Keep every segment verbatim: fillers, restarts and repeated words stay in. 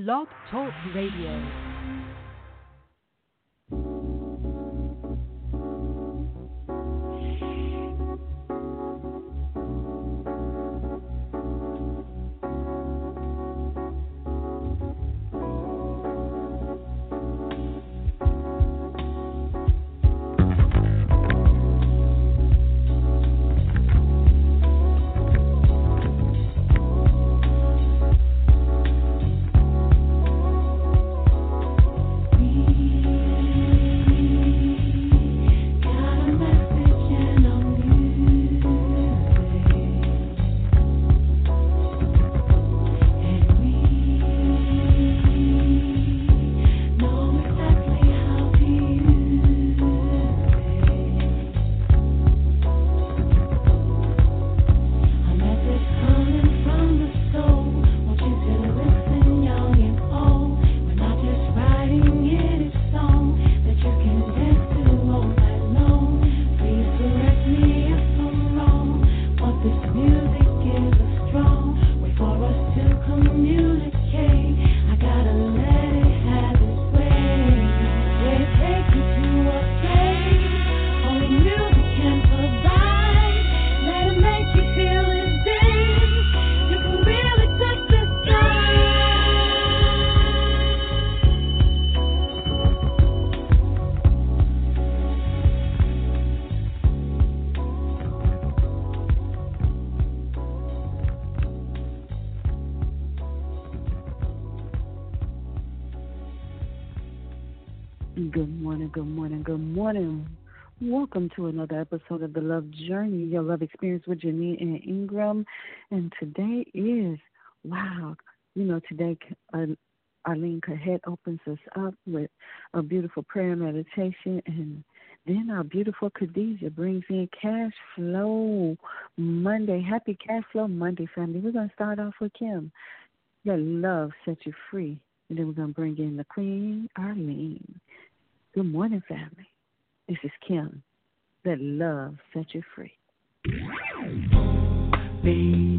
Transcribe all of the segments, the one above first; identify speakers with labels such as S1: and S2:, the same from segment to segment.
S1: Blog Talk Radio. Good morning, good morning, good morning. Welcome to another episode of The Love Journey, your love experience with Janine and Ingram. And today is, wow, you know, today uh, Arlene Cahet opens us up with a beautiful prayer meditation, and then our beautiful Khadijah brings in Cash Flow Monday. Happy Cash Flow Monday, family. We're going to start off with Kim. Let love set you free. And then we're going to bring in the Queen, Arlene. Good morning, family. This is Kim. Let love set you free. Baby.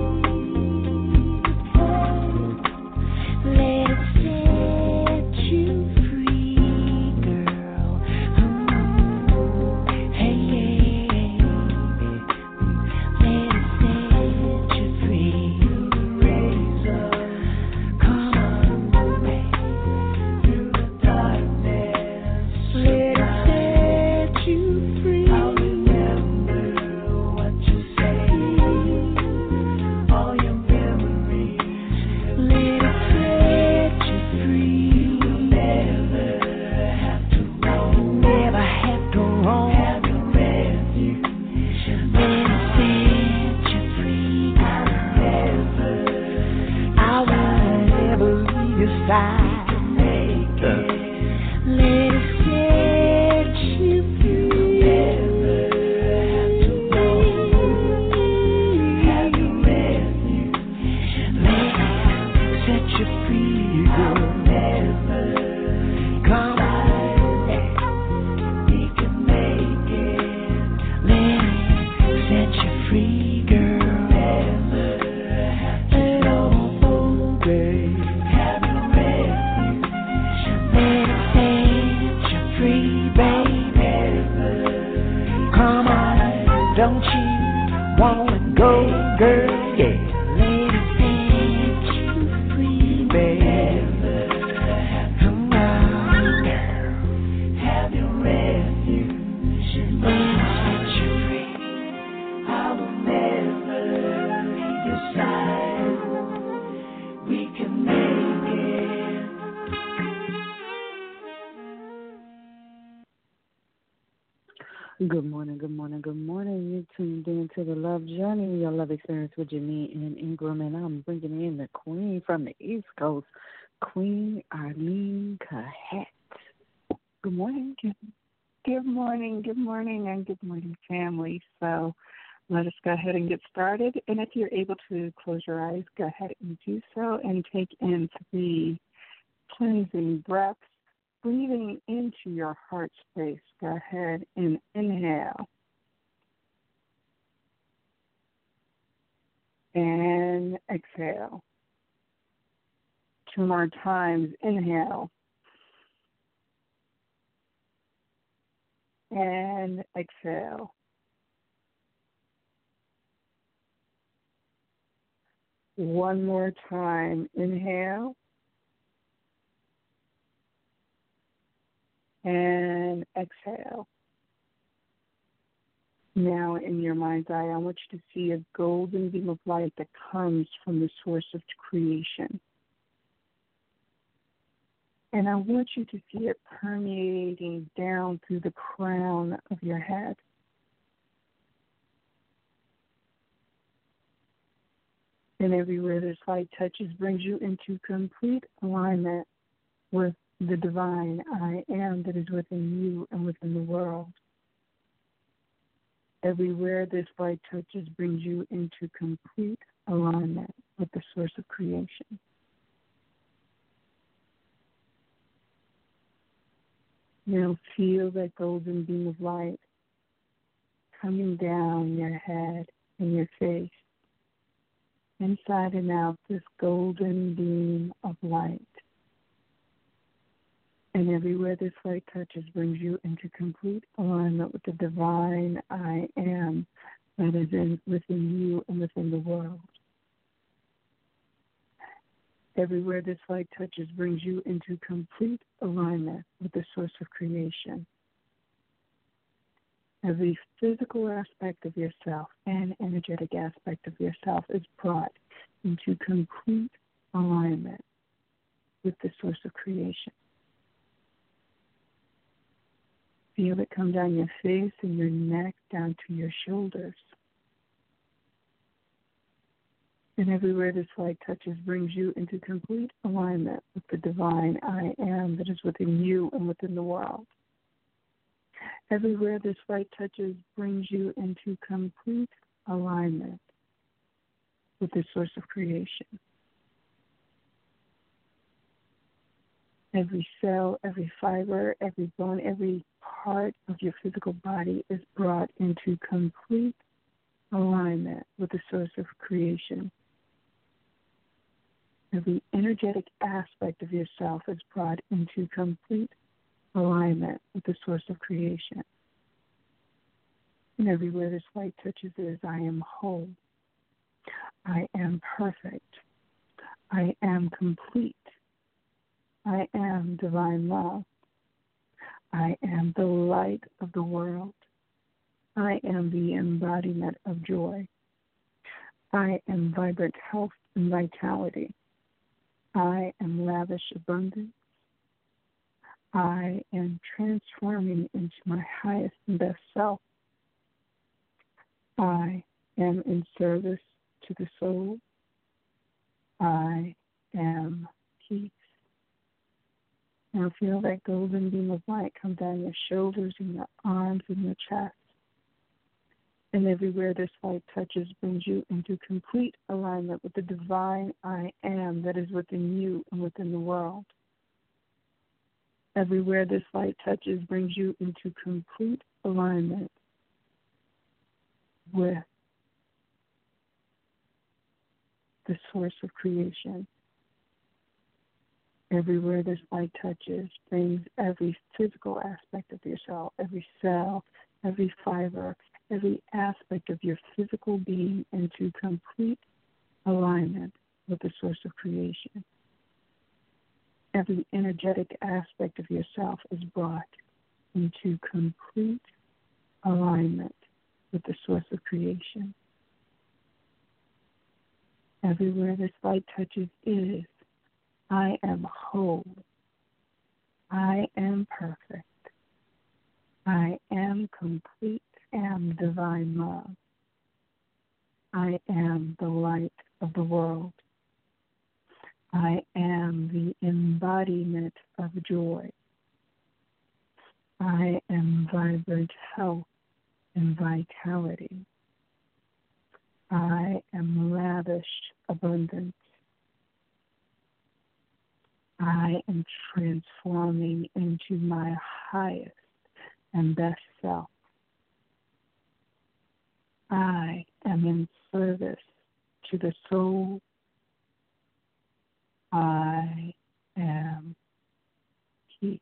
S1: You Good morning, good morning, good morning. You tuned in to the Love Journey, your love experience with Janine and Ingram, and I'm bringing in the queen from the East Coast, Queen Arlene Cahet. Good morning.
S2: Good morning, good morning, and good morning, family. So let us go ahead and get started. And if you're able to close your eyes, go ahead and do so and take in three cleansing breaths, breathing into your heart space. Go ahead and inhale. And exhale. Two more times. Inhale. And exhale. One more time. Inhale. And exhale. Now, in your mind's eye, I want you to see a golden beam of light that comes from the source of creation. And I want you to see it permeating down through the crown of your head. And everywhere this light touches brings you into complete alignment with the divine I am that is within you and within the world. Everywhere this light touches brings you into complete alignment with the source of creation. Now feel that golden beam of light coming down your head and your face, inside and out, this golden beam of light. And everywhere this light touches brings you into complete alignment with the divine I am that is in, within you and within the world. Everywhere this light touches brings you into complete alignment with the source of creation. Every physical aspect of yourself and energetic aspect of yourself is brought into complete alignment with the source of creation. Feel it come down your face and your neck, down to your shoulders. And everywhere this light touches brings you into complete alignment with the divine I am that is within you and within the world. Everywhere this light touches brings you into complete alignment with the source of creation. Every cell, every fiber, every bone, every part of your physical body is brought into complete alignment with the source of creation. Every energetic aspect of yourself is brought into complete alignment with the source of creation. And everywhere this light touches is, I am whole. I am perfect. I am complete. I am divine love. I am the light of the world. I am the embodiment of joy. I am vibrant health and vitality. I am lavish abundance. I am transforming into my highest and best self. I am in service to the soul. I am peace. Now feel that golden beam of light come down your shoulders and your arms and your chest. And everywhere this light touches brings you into complete alignment with the divine I am that is within you and within the world. Everywhere this light touches brings you into complete alignment with the source of creation. Everywhere this light touches brings every physical aspect of yourself, every cell, every fiber, every aspect of your physical being into complete alignment with the source of creation. Every energetic aspect of yourself is brought into complete alignment with the source of creation. Everywhere this light touches is, I am whole. I am perfect. I am complete and divine love. I am the light of the world. I am the embodiment of joy. I am vibrant health and vitality. I am lavish abundance. I am transforming into my highest and best self. I am in service to the soul. I am peace.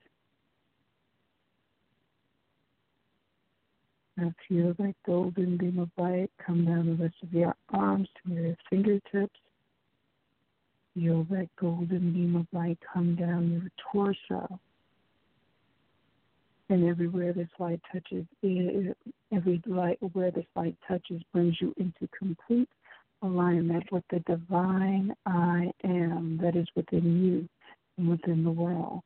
S2: Now feel that golden beam of light come down the rest of your arms to your fingertips. Feel that golden beam of light come down your torso. And everywhere this light touches, every light where this light touches brings you into complete alignment with the divine I am that is within you and within the world.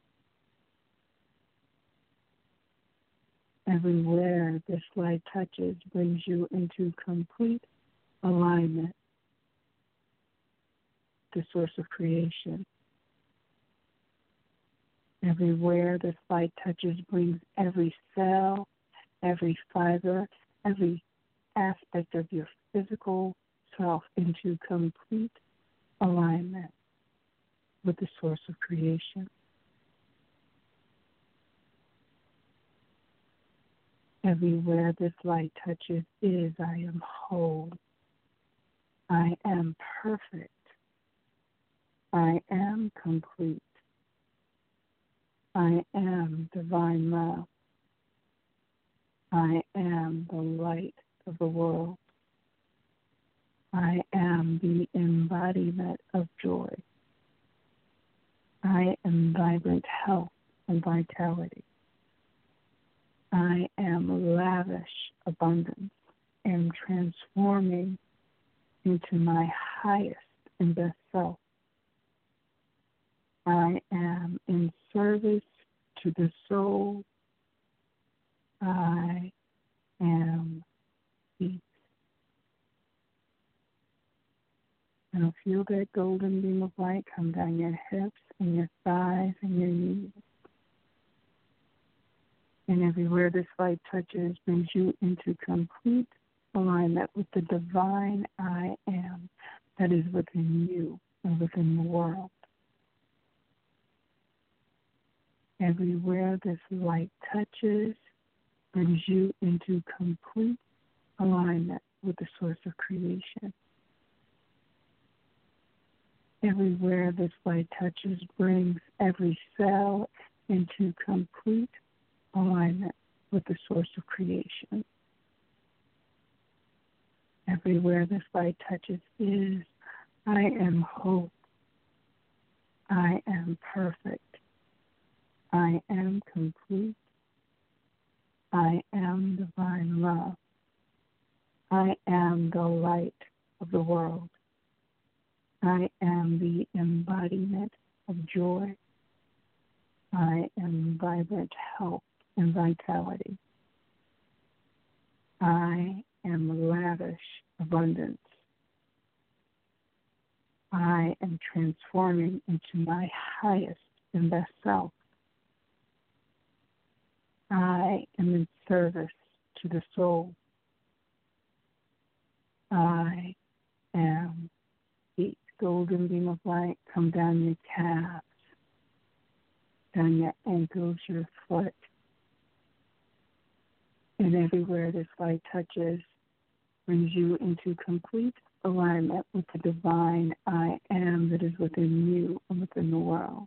S2: Everywhere this light touches brings you into complete alignment, the source of creation. Everywhere this light touches brings every cell, every fiber, every aspect of your physical self into complete alignment with the source of creation. Everywhere this light touches is I am whole. I am perfect. I am complete. I am divine love. I am the light of the world. I am the embodiment of joy. I am vibrant health and vitality. I am lavish abundance and transforming into my highest and best self. I am in service to the soul. I am peace. Now feel that golden beam of light come down your hips and your thighs and your knees. And everywhere this light touches brings you into complete alignment with the divine I am that is within you and within the world. Everywhere this light touches brings you into complete alignment with the source of creation. Everywhere this light touches brings every cell into complete alignment with the source of creation. Everywhere this light touches is I am whole. I am perfect. I am complete. I am divine love. I am the light of the world. I am the embodiment of joy. I am vibrant health and vitality. I am lavish abundance. I am transforming into my highest and best self. I am in service to the soul. I am the golden beam of light come down your calves, down your ankles, your foot, and everywhere this light touches brings you into complete alignment with the divine I am that is within you and within the world.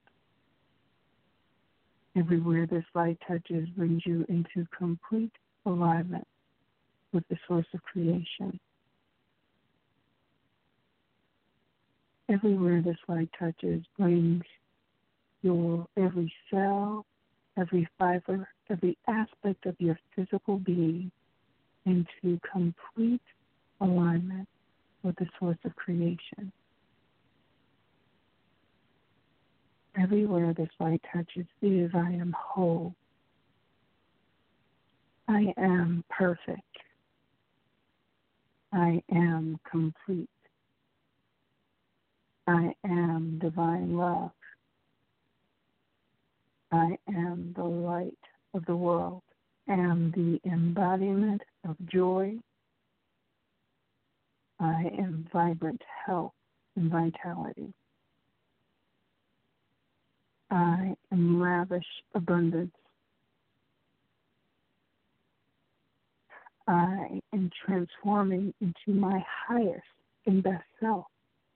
S2: Everywhere this light touches brings you into complete alignment with the source of creation. Everywhere this light touches brings your every cell, every fiber, every aspect of your physical being into complete alignment with the source of creation. Everywhere this light touches is I am whole. I am perfect. I am complete. I am divine love. I am the light of the world. I am the embodiment of joy. I am vibrant health and vitality. I am lavish abundance. I am transforming into my highest and best self.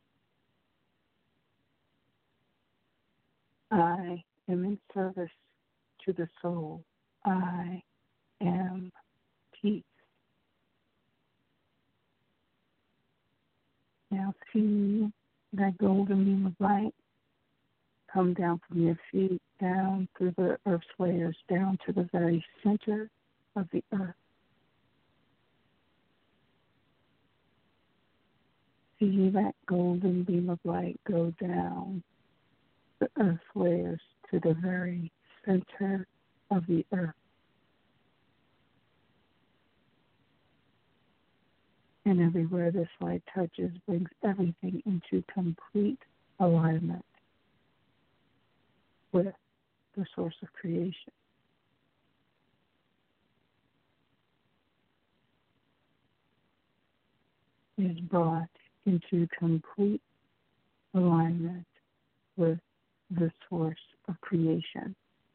S2: I am in service to the soul. I am peace. Now see that golden beam of light come down from your feet, down through the earth's layers, down to the very center of the earth. See that golden beam of light go down the earth's layers to the very center of the earth. And everywhere this light touches brings everything into complete alignment with the source of creation. It is brought into complete alignment with the source of creation.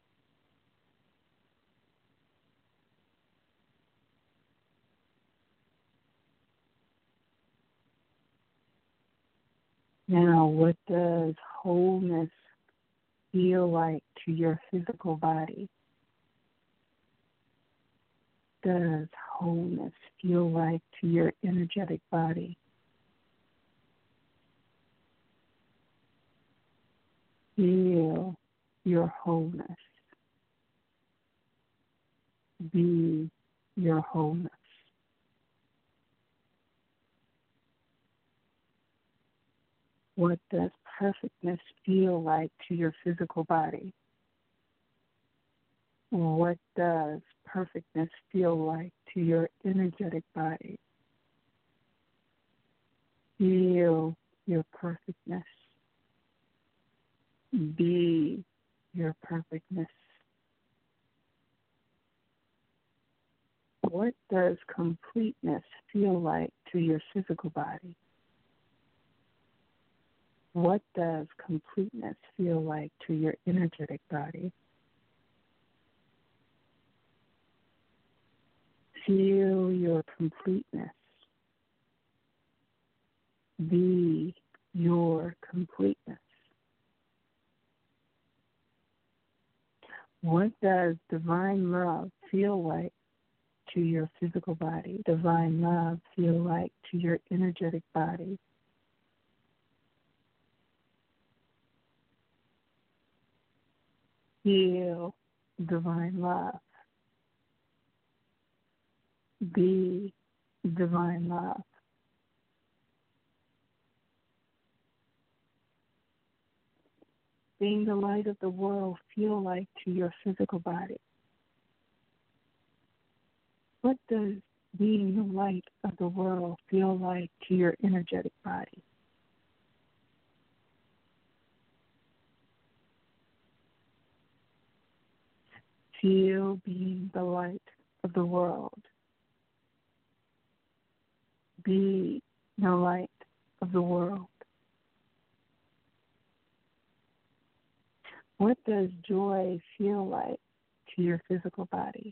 S2: Now, what does wholeness feel like to your physical body? Does wholeness feel like to your energetic body? Feel your wholeness. Be your wholeness. What does perfectness feel like to your physical body? What does perfectness feel like to your energetic body? Feel your perfectness. Be your perfectness. What does completeness feel like to your physical body? What does completeness feel like to your energetic body? Feel your completeness. Be your completeness. What does divine love feel like to your physical body? Divine love feel like to your energetic body? Feel divine love. Be divine love. Being the light of the world feel like to your physical body? What does being the light of the world feel like to your energetic body? Feel being the light of the world. Be the light of the world. What does joy feel like to your physical body?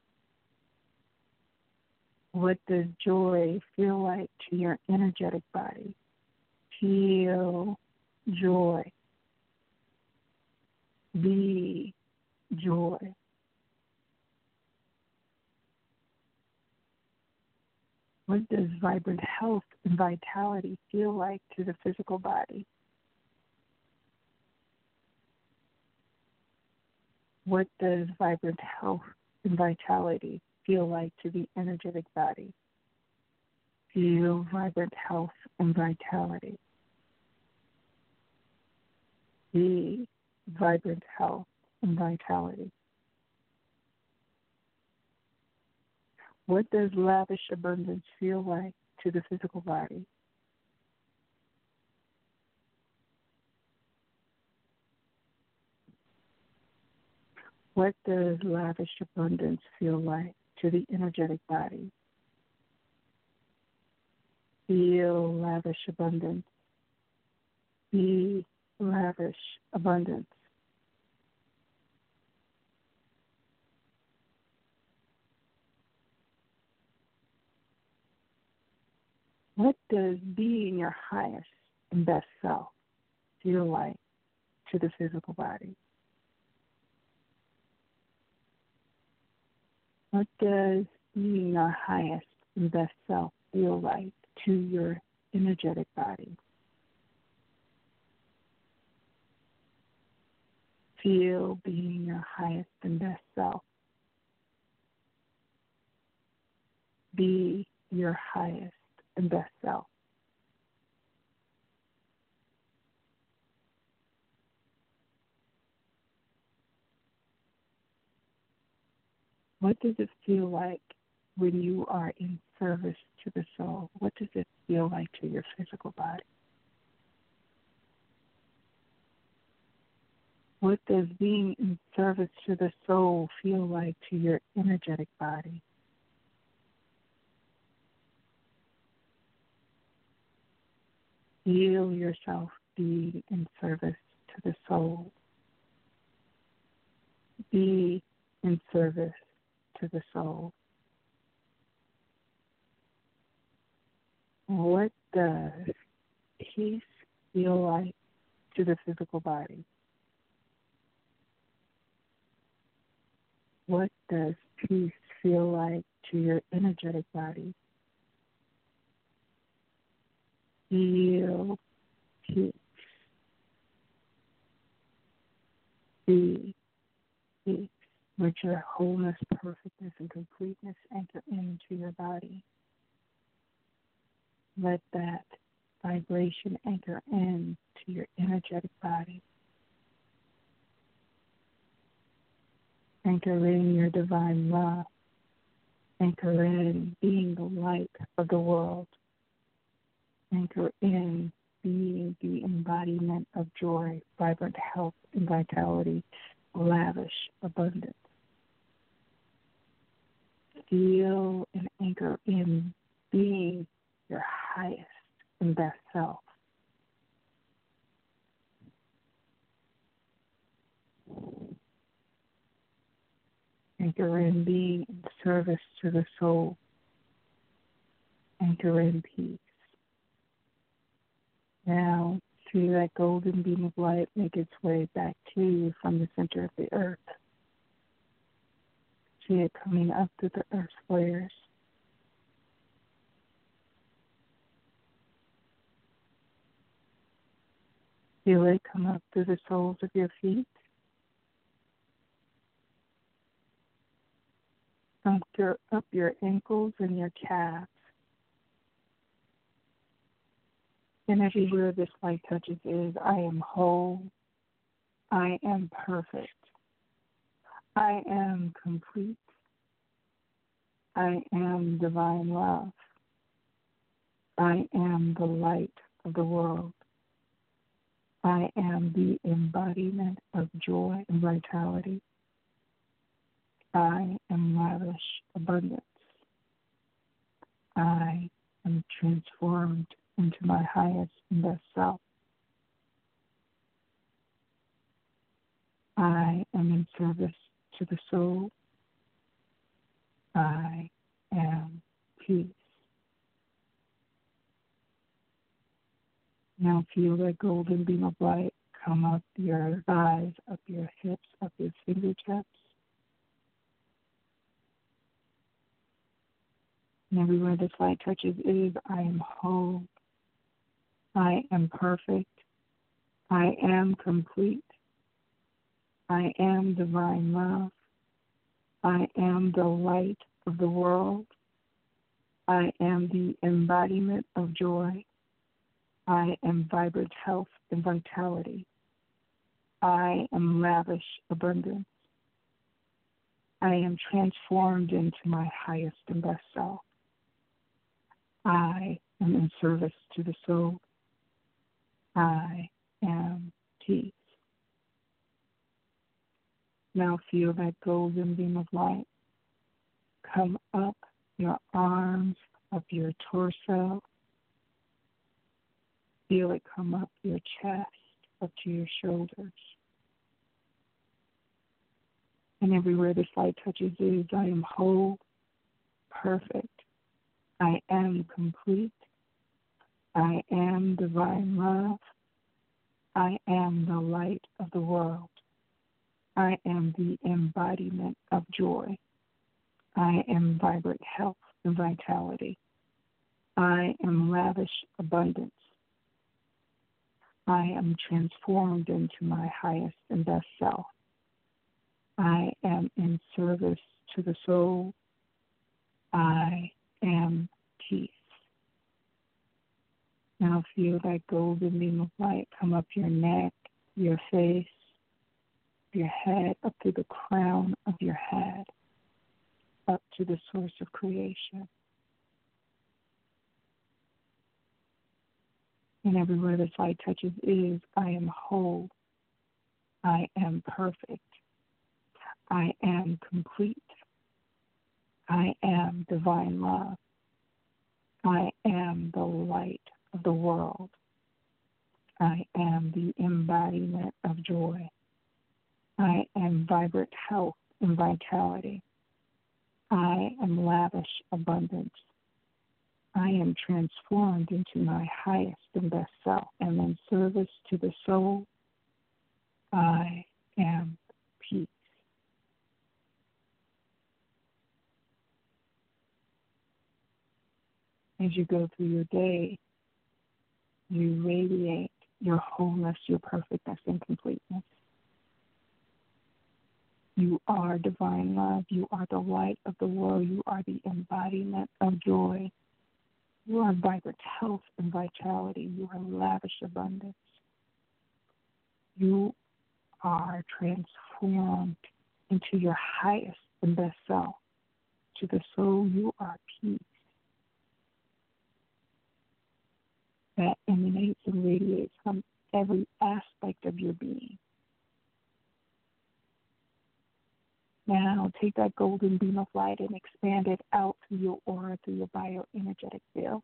S2: What does joy feel like to your energetic body? Feel joy. Be joy. What does vibrant health and vitality feel like to the physical body? What does vibrant health and vitality feel like to the energetic body? Feel vibrant health and vitality. Be vibrant health and vitality. What does lavish abundance feel like to the physical body? What does lavish abundance feel like to the energetic body? Feel lavish abundance. Be lavish abundance. What does being your highest and best self feel like to the physical body? What does being our highest and best self feel like to your energetic body? Feel being your highest and best self. Be your highest and best self. What does it feel like when you are in service to the soul? What does it feel like to your physical body? What does being in service to the soul feel like to your energetic body? Feel yourself being in service to the soul. Be in service to the soul. What does peace feel like to the physical body? What does peace feel like to your energetic body? Feel peace. Be peace. Let your wholeness, perfectness, and completeness anchor into your body. Let that vibration anchor in to your energetic body. Anchor in your divine love. Anchor in being the light of the world. Anchor in being the embodiment of joy, vibrant health and vitality, lavish abundance. Feel and anchor in being your highest and best self. Anchor in being in service to the soul. Anchor in peace. Now, see that golden beam of light make its way back to you from the center of the earth. See it coming up through the earth's layers. Feel it come up through the soles of your feet. Up your, up your ankles and your calves. And everywhere this light touches is, I am whole. I am perfect. I am complete. I am divine love. I am the light of the world. I am the embodiment of joy and vitality. I am lavish abundance. I am transformed into my highest and best self. I am in service to the soul. I am peace. Now feel that golden beam of light come up your thighs, up your hips, up your fingertips. And everywhere this light touches is, I am whole. I am perfect. I am complete. I am divine love. I am the light of the world. I am the embodiment of joy. I am vibrant health and vitality. I am lavish abundance. I am transformed into my highest and best self. I am in service to the soul. I am peace. Now feel that golden beam of light come up your arms, up your torso. Feel it come up your chest, up to your shoulders. And everywhere this light touches is, I am whole, perfect. I am complete. I am divine love. I am the light of the world. I am the embodiment of joy. I am vibrant health and vitality. I am lavish abundance. I am transformed into my highest and best self. I am in service to the soul. I am peace. Now feel that golden beam of light come up your neck, your face, your head, up to the crown of your head, up to the source of creation. And everywhere this light touches is, I am whole. I am perfect. I am complete. I am divine love. I am the light of the world. I am the embodiment of joy. I am vibrant health and vitality. I am lavish abundance. I am transformed into my highest and best self and in service to the soul. I am peace. As you go through your day, you radiate your wholeness, your perfectness, and completeness. You are divine love. You are the light of the world. You are the embodiment of joy. You are vibrant health and vitality. You are lavish abundance. You are transformed into your highest and best self. To the soul, you are peace that emanates and radiates from every aspect of your being. Now take that golden beam of light and expand it out through your aura, through your bioenergetic field.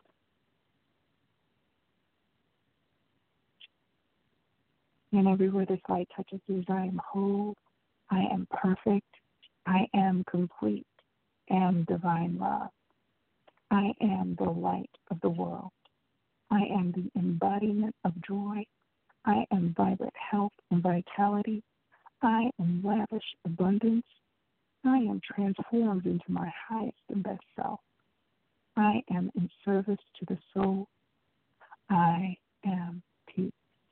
S2: And everywhere this light touches is, I am whole, I am perfect, I am complete, and divine love. I am the light of the world. I am the embodiment of joy. I am vibrant health and vitality. I am lavish abundance. I am transformed into my highest and best self. I am in service to the soul. I am peace.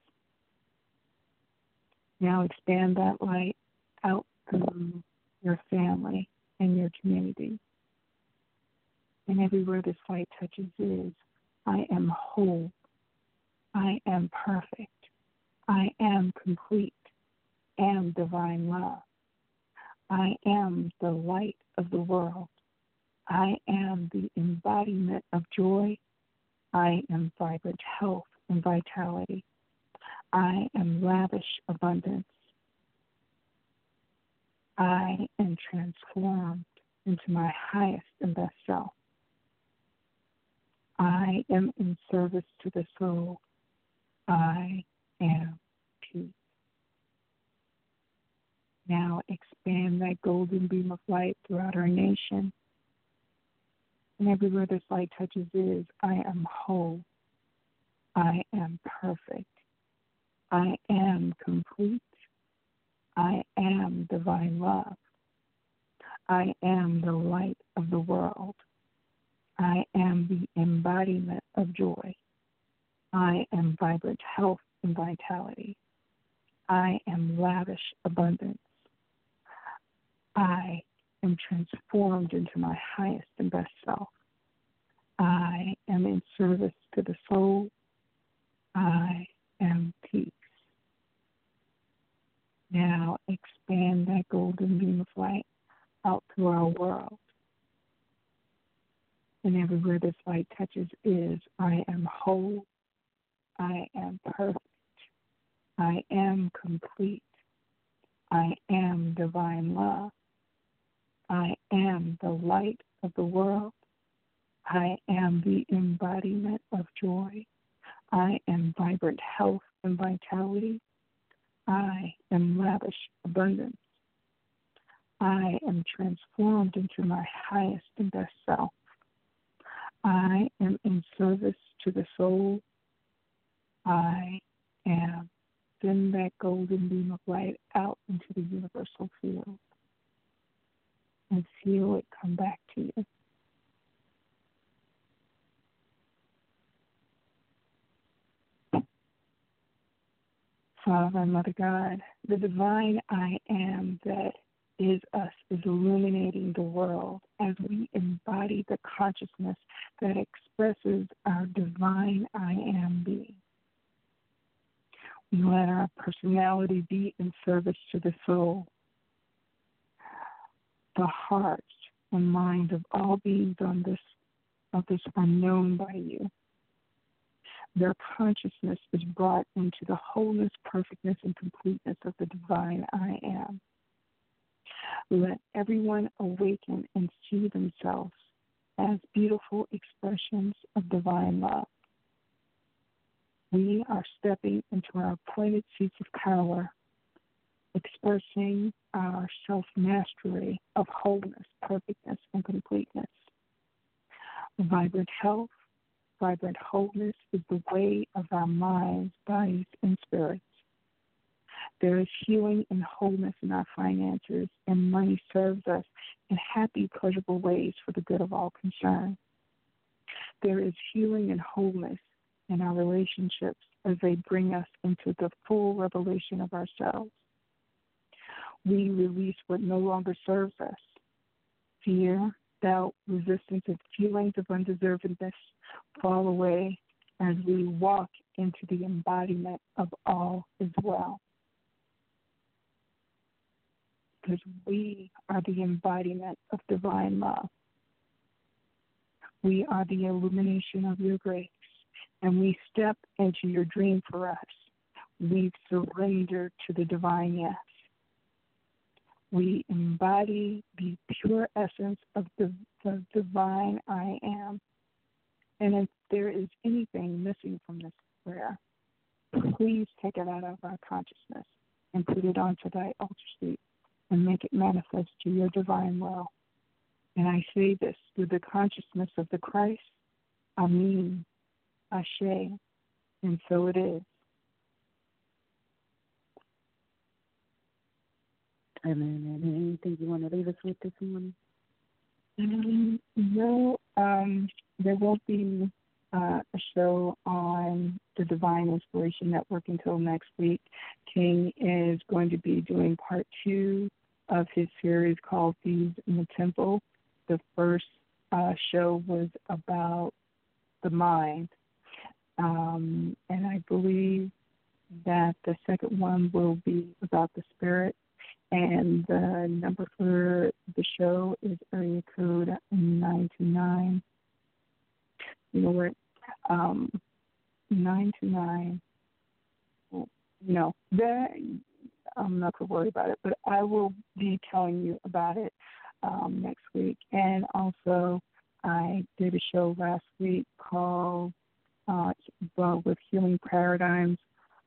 S2: Now expand that light out through your family and your community. And everywhere this light touches is, I am whole. I am perfect. I am complete and divine love. I am the light of the world. I am the embodiment of joy. I am vibrant health and vitality. I am lavish abundance. I am transformed into my highest and best self. I am in service to the soul. I am peace. Now expand that golden beam of light throughout our nation. And everywhere this light touches is, I am whole. I am perfect. I am complete. I am divine love. I am the light of the world. I am the embodiment of joy. I am vibrant health and vitality. I am lavish abundance. I am transformed into my highest and best self. I am in service to the soul. I am peace. Now expand that golden beam of light out to our world. And everywhere this light touches is, I am whole, I am perfect, I am complete, I am divine love, I am the light of the world, I am the embodiment of joy, I am vibrant health and vitality, I am lavish abundance, I am transformed into my highest and best self. I am in service to the soul. I am send that golden beam of light out into the universal field and feel it come back to you. Father and Mother God, the divine I am that is us is illuminating the world as we embody the consciousness that expresses our divine I am being. We let our personality be in service to the soul, the heart and mind of all beings on this of this are known by you. Their consciousness is brought into the wholeness, perfectness, and completeness of the divine I am. Let everyone awaken and see themselves as beautiful expressions of divine love. We are stepping into our appointed seats of power, expressing our self-mastery of wholeness, perfectness, and completeness. Vibrant health, vibrant wholeness is the way of our minds, bodies, and spirits. There is healing and wholeness in our finances, and money serves us in happy, pleasurable ways for the good of all concerned. There is healing and wholeness in our relationships as they bring us into the full revelation of ourselves. We release what no longer serves us. Fear, doubt, resistance, and feelings of undeservedness fall away as we walk into the embodiment of all is well. Because we are the embodiment of divine love. We are the illumination of your grace, and we step into your dream for us. We surrender to the divine yes. We embody the pure essence of the, the divine I am. And if there is anything missing from this prayer, please take it out of our consciousness and put it onto thy altar seat and make it manifest to your divine will. And I say this through the consciousness of the Christ, Amen, Ashe, and so it is.
S1: Amen. And anything you want to leave us with this morning?
S2: Um, no, um, there won't be uh, a show on the Divine Inspiration Network until next week. King is going to be doing part two of his series called Thieves in the Temple. The first uh, show was about the mind, um, and I believe that the second one will be about the spirit. And the number for the show is area code nine two nine. You know what? Um, nine two nine. No, that I'm not going to worry about it, but I will be telling you about it um, next week. And also, I did a show last week called uh, with Healing Paradigms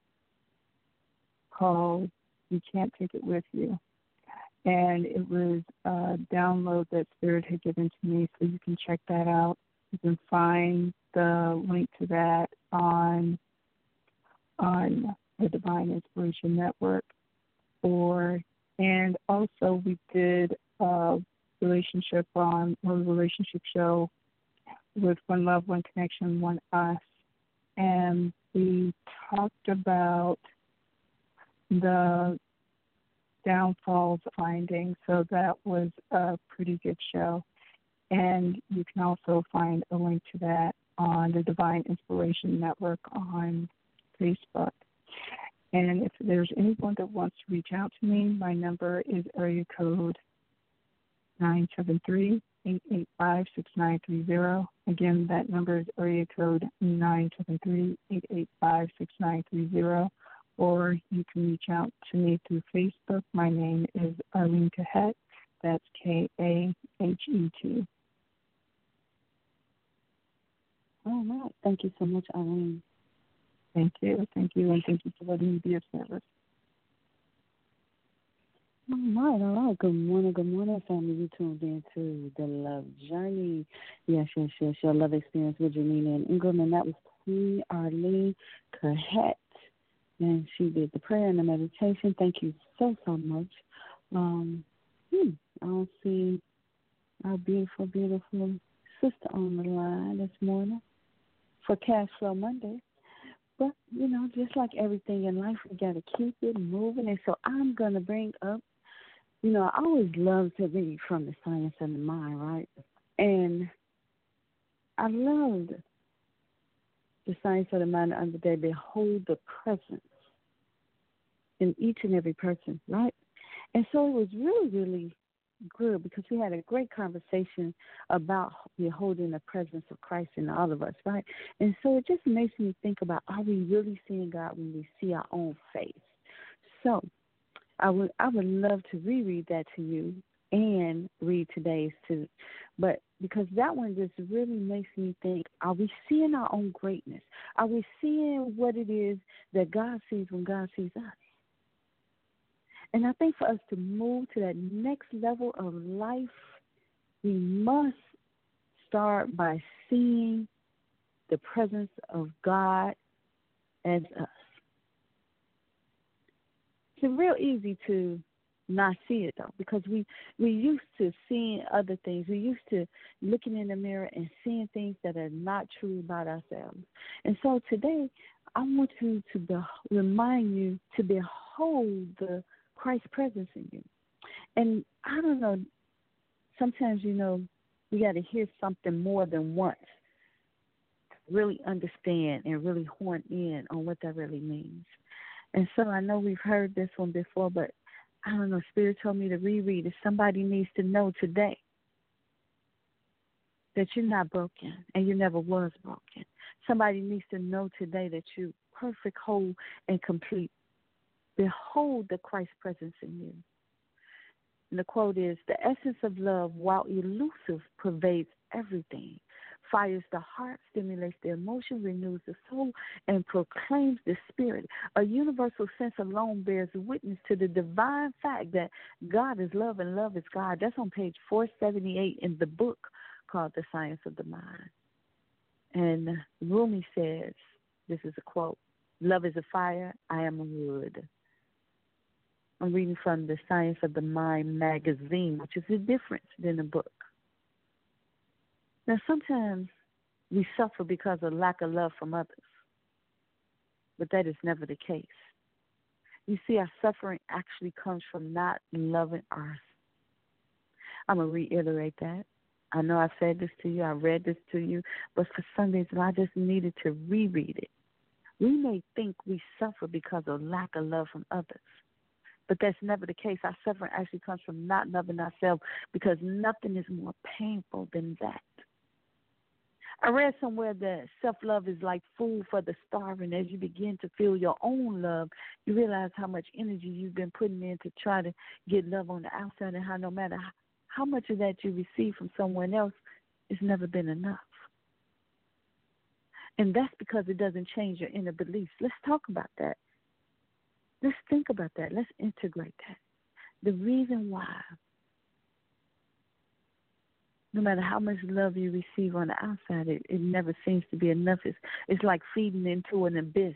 S2: called You Can't Take It With You. And it was a download that Spirit had given to me, so you can check that out. You can find the link to that on on the Divine Inspiration Network. Or and also we did a relationship on a relationship show with One Love, One Connection, One Us, and we talked about the downfalls finding, so that was a pretty good show. And you can also find a link to that on the Divine Inspiration Network on Facebook. And if there's anyone that wants to reach out to me, my number is area code nine seven three, eight eight five, six nine three zero. Again, that number is area code nine seven three, eight eight five, six nine three zero. Or you can reach out to me through Facebook. My name is Arlene Kahet. That's K A H E T.
S1: All right. Thank you so much, Arlene.
S2: Thank you. Thank you. And thank you for letting me be of service.
S1: All right, all right. Good morning, good morning, family. You tuned in to The Love Journey. Yes, yes, yes, your love experience with Janina and Ingram. And that was Queen Arlene Kahet. And she did the prayer and the meditation. Thank you so, so much. Um, hmm, I'll see our beautiful, beautiful sister on the line this morning for Cash Flow Monday. But, you know, just like everything in life, we got to keep it moving. And so I'm going to bring up, you know, I always love to read from the Science of the Mind, right? And I loved the Science of the Mind the other day. Behold the presence in each and every person, right? And so it was really, really good because we had a great conversation about beholding the presence of Christ in all of us, right? And so it just makes me think about, are we really seeing God when we see our own face? So I would I would love to reread that to you and read today's too. But because that one just really makes me think, are we seeing our own greatness? Are we seeing what it is that God sees when God sees us? And I think for us to move to that next level of life, we must start by seeing the presence of God as us. It's real easy to not see it, though, because we, we used to seeing other things. We used to looking in the mirror and seeing things that are not true about ourselves. And so today, I want you to be, remind you to behold the Christ's presence in you. And I don't know, sometimes, you know, we got to hear something more than once to really understand and really hone in on what that really means. And so I know we've heard this one before, but I don't know, Spirit told me to reread it. Somebody needs to know today that you're not broken and you never was broken. Somebody needs to know today that you're perfect, whole, and complete. Behold the Christ presence in you. And the quote is, the essence of love, while elusive, pervades everything, fires the heart, stimulates the emotion, renews the soul, and proclaims the spirit. A universal sense alone bears witness to the divine fact that God is love and love is God. That's on page four seventy-eight in the book called The Science of the Mind. And Rumi says, this is a quote, love is a fire, I am a wood. I'm reading from the Science of the Mind magazine, which is different than a book. Now, sometimes we suffer because of lack of love from others, but that is never the case. You see, our suffering actually comes from not loving ourselves. I'm going to reiterate that. I know I said this to you, I read this to you, but for some reason I just needed to reread it. We may think we suffer because of lack of love from others, but that's never the case. Our suffering actually comes from not loving ourselves, because nothing is more painful than that. I read somewhere that self-love is like food for the starving. As you begin to feel your own love, you realize how much energy you've been putting in to try to get love on the outside, and how no matter how much of that you receive from someone else, it's never been enough. And that's because it doesn't change your inner beliefs. Let's talk about that. Let's think about that. Let's integrate that. The reason why, no matter how much love you receive on the outside, it, it never seems to be enough. It's, it's like feeding into an abyss.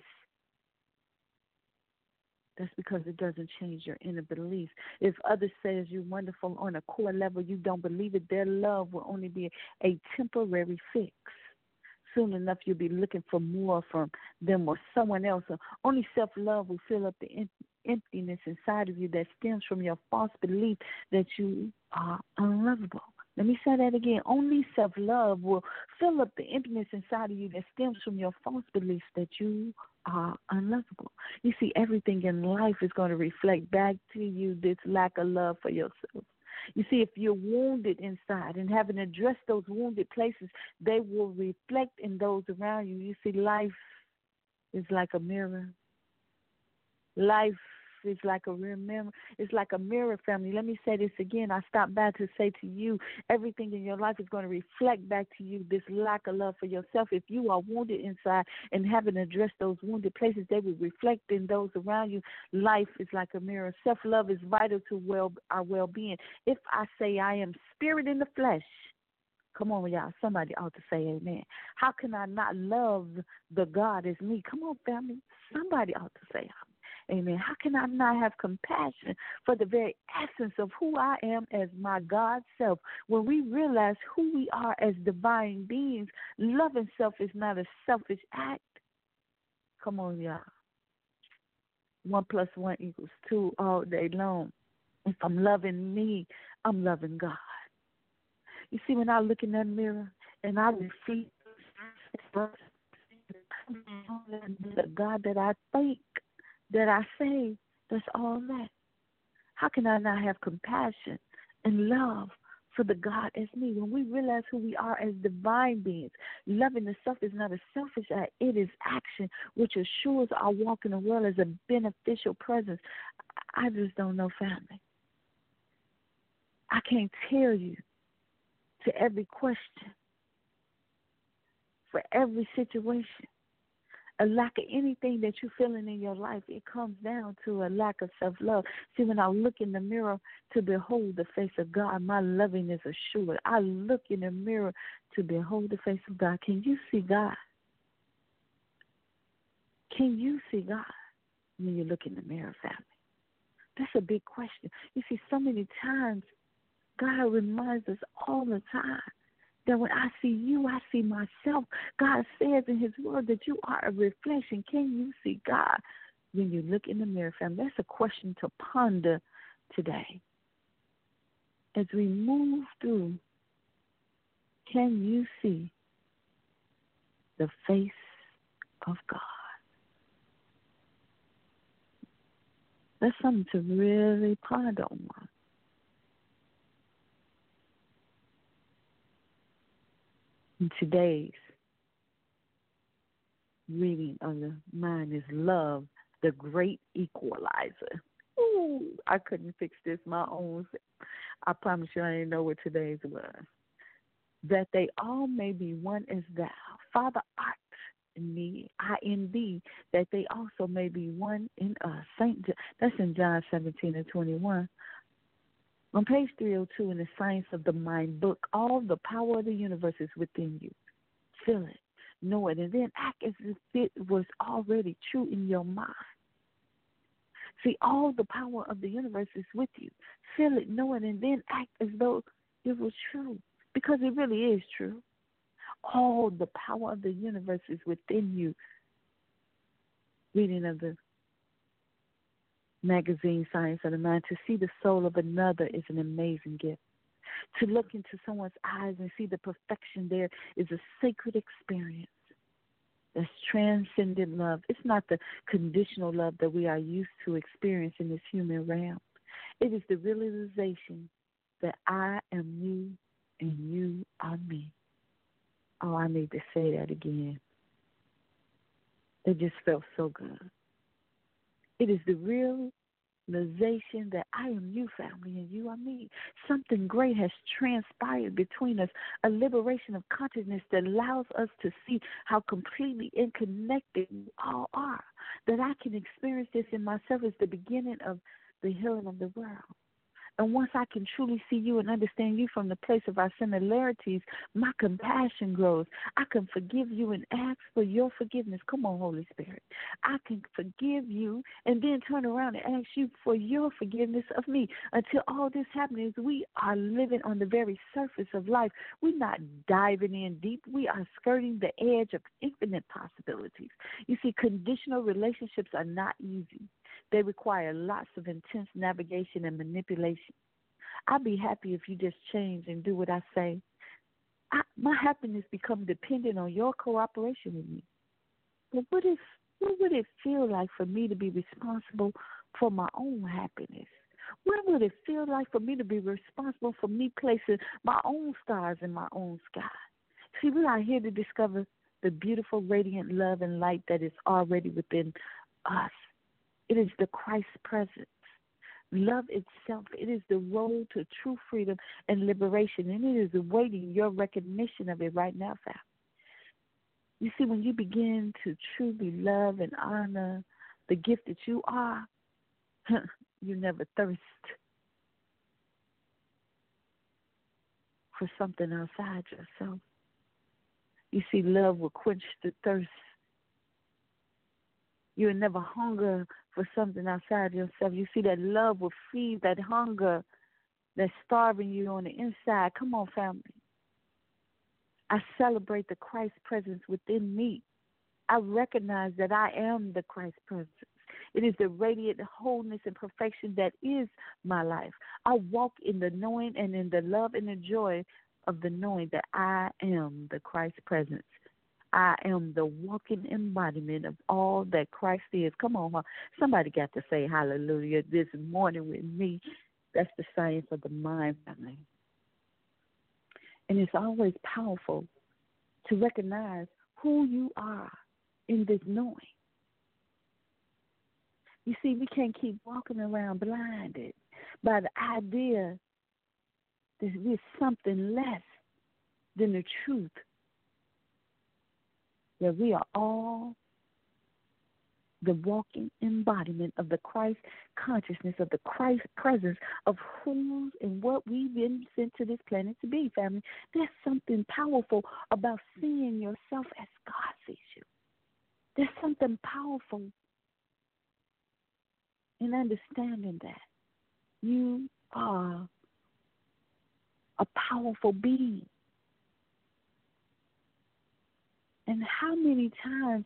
S1: That's because it doesn't change your inner beliefs. If others say you're wonderful on a core level, you don't believe it, their love will only be a temporary fix. Soon enough, you'll be looking for more from them or someone else. Or only self-love will fill up the em- emptiness inside of you that stems from your false belief that you are unlovable. Let me say that again. Only self-love will fill up the emptiness inside of you that stems from your false beliefs that you are unlovable. You see, everything in life is going to reflect back to you this lack of love for yourself. You see, if you're wounded inside and haven't addressed those wounded places, they will reflect in those around you. You see, life is like a mirror. Life is like a mirror. It's like a mirror, family. Let me say this again. I stopped by to say to you, everything in your life is going to reflect back to you this lack of love for yourself. If you are wounded inside and haven't addressed those wounded places, they will reflect in those around you. Life is like a mirror. Self-love is vital to well our well-being. If I say I am spirit in the flesh, come on, y'all. Somebody ought to say amen. How can I not love the God as me? Come on, family. Somebody ought to say amen. Amen. How can I not have compassion for the very essence of who I am as my God self? When we realize who we are as divine beings, loving self is not a selfish act. Come on, y'all. One plus one equals two all day long. If I'm loving me, I'm loving God. You see, when I look in that mirror and I reflect the God that I think, that I say, that's all that. How can I not have compassion and love for the God as me? When we realize who we are as divine beings, loving the self is not a selfish act. It is action, which assures our walk in the world as a beneficial presence. I just don't know, family. I can't tell you to every question, for every situation, a lack of anything that you're feeling in your life, it comes down to a lack of self-love. See, when I look in the mirror to behold the face of God, my loving is assured. I look in the mirror to behold the face of God. Can you see God? Can you see God when you look in the mirror, family? That's a big question. You see, so many times God reminds us all the time that when I see you, I see myself. God says in his word that you are a reflection. Can you see God when you look in the mirror, family? That's a question to ponder today. As we move through, can you see the face of God? That's something to really ponder on. In today's reading of the mind is love, the great equalizer. Ooh, I couldn't fix this my own. I promise you I didn't know what today's was. That they all may be one as thou, Father, art in me, I in thee, that they also may be one in us. Saint John, that's in John seventeen and twenty-one. On page three oh two in the Science of the Mind book, all the power of the universe is within you. Feel it, know it, and then act as if it was already true in your mind. See, all the power of the universe is with you. Feel it, know it, and then act as though it was true, because it really is true. All the power of the universe is within you. Reading of the magazine Science of the Mind, to see the soul of another is an amazing gift. To look into someone's eyes and see the perfection there is a sacred experience. That's transcendent love. It's not the conditional love that we are used to experience in this human realm. It is the realization that I am you and you are me. Oh, I need to say that again. It just felt so good. It is the realization that I am you, family, and you are me. Something great has transpired between us, a liberation of consciousness that allows us to see how completely interconnected we all are. That I can experience this in myself is the beginning of the healing of the world. And once I can truly see you and understand you from the place of our similarities, my compassion grows. I can forgive you and ask for your forgiveness. Come on, Holy Spirit. I can forgive you and then turn around and ask you for your forgiveness of me. Until all this happens, we are living on the very surface of life. We're not diving in deep. We are skirting the edge of infinite possibilities. You see, conditional relationships are not easy. They require lots of intense navigation and manipulation. I'd be happy if you just change and do what I say. I, my happiness becomes dependent on your cooperation with me. But what if, what would it feel like for me to be responsible for my own happiness? What would it feel like for me to be responsible for me placing my own stars in my own sky? See, we are here to discover the beautiful, radiant love and light that is already within us. It is the Christ presence. Love itself. It is the road to true freedom and liberation, and it is awaiting your recognition of it right now, fam. You see, when you begin to truly love and honor the gift that you are, you never thirst for something outside yourself. You see, love will quench the thirst. You will never hunger for something outside yourself. You see, that love will feed that hunger that's starving you on the inside. Come on, family. I celebrate the Christ presence within me. I recognize that I am the Christ presence. It is the radiant wholeness and perfection that is my life. I walk in the knowing and in the love and the joy of the knowing that I am the Christ presence. I am the walking embodiment of all that Christ is. Come on, huh? Somebody got to say hallelujah this morning with me. That's the science of the mind, family. And it's always powerful to recognize who you are in this knowing. You see, we can't keep walking around blinded by the idea that we're something less than the truth, that we are all the walking embodiment of the Christ consciousness, of the Christ presence, of who and what we've been sent to this planet to be, family. There's something powerful about seeing yourself as God sees you. There's something powerful in understanding that you are a powerful being. And how many times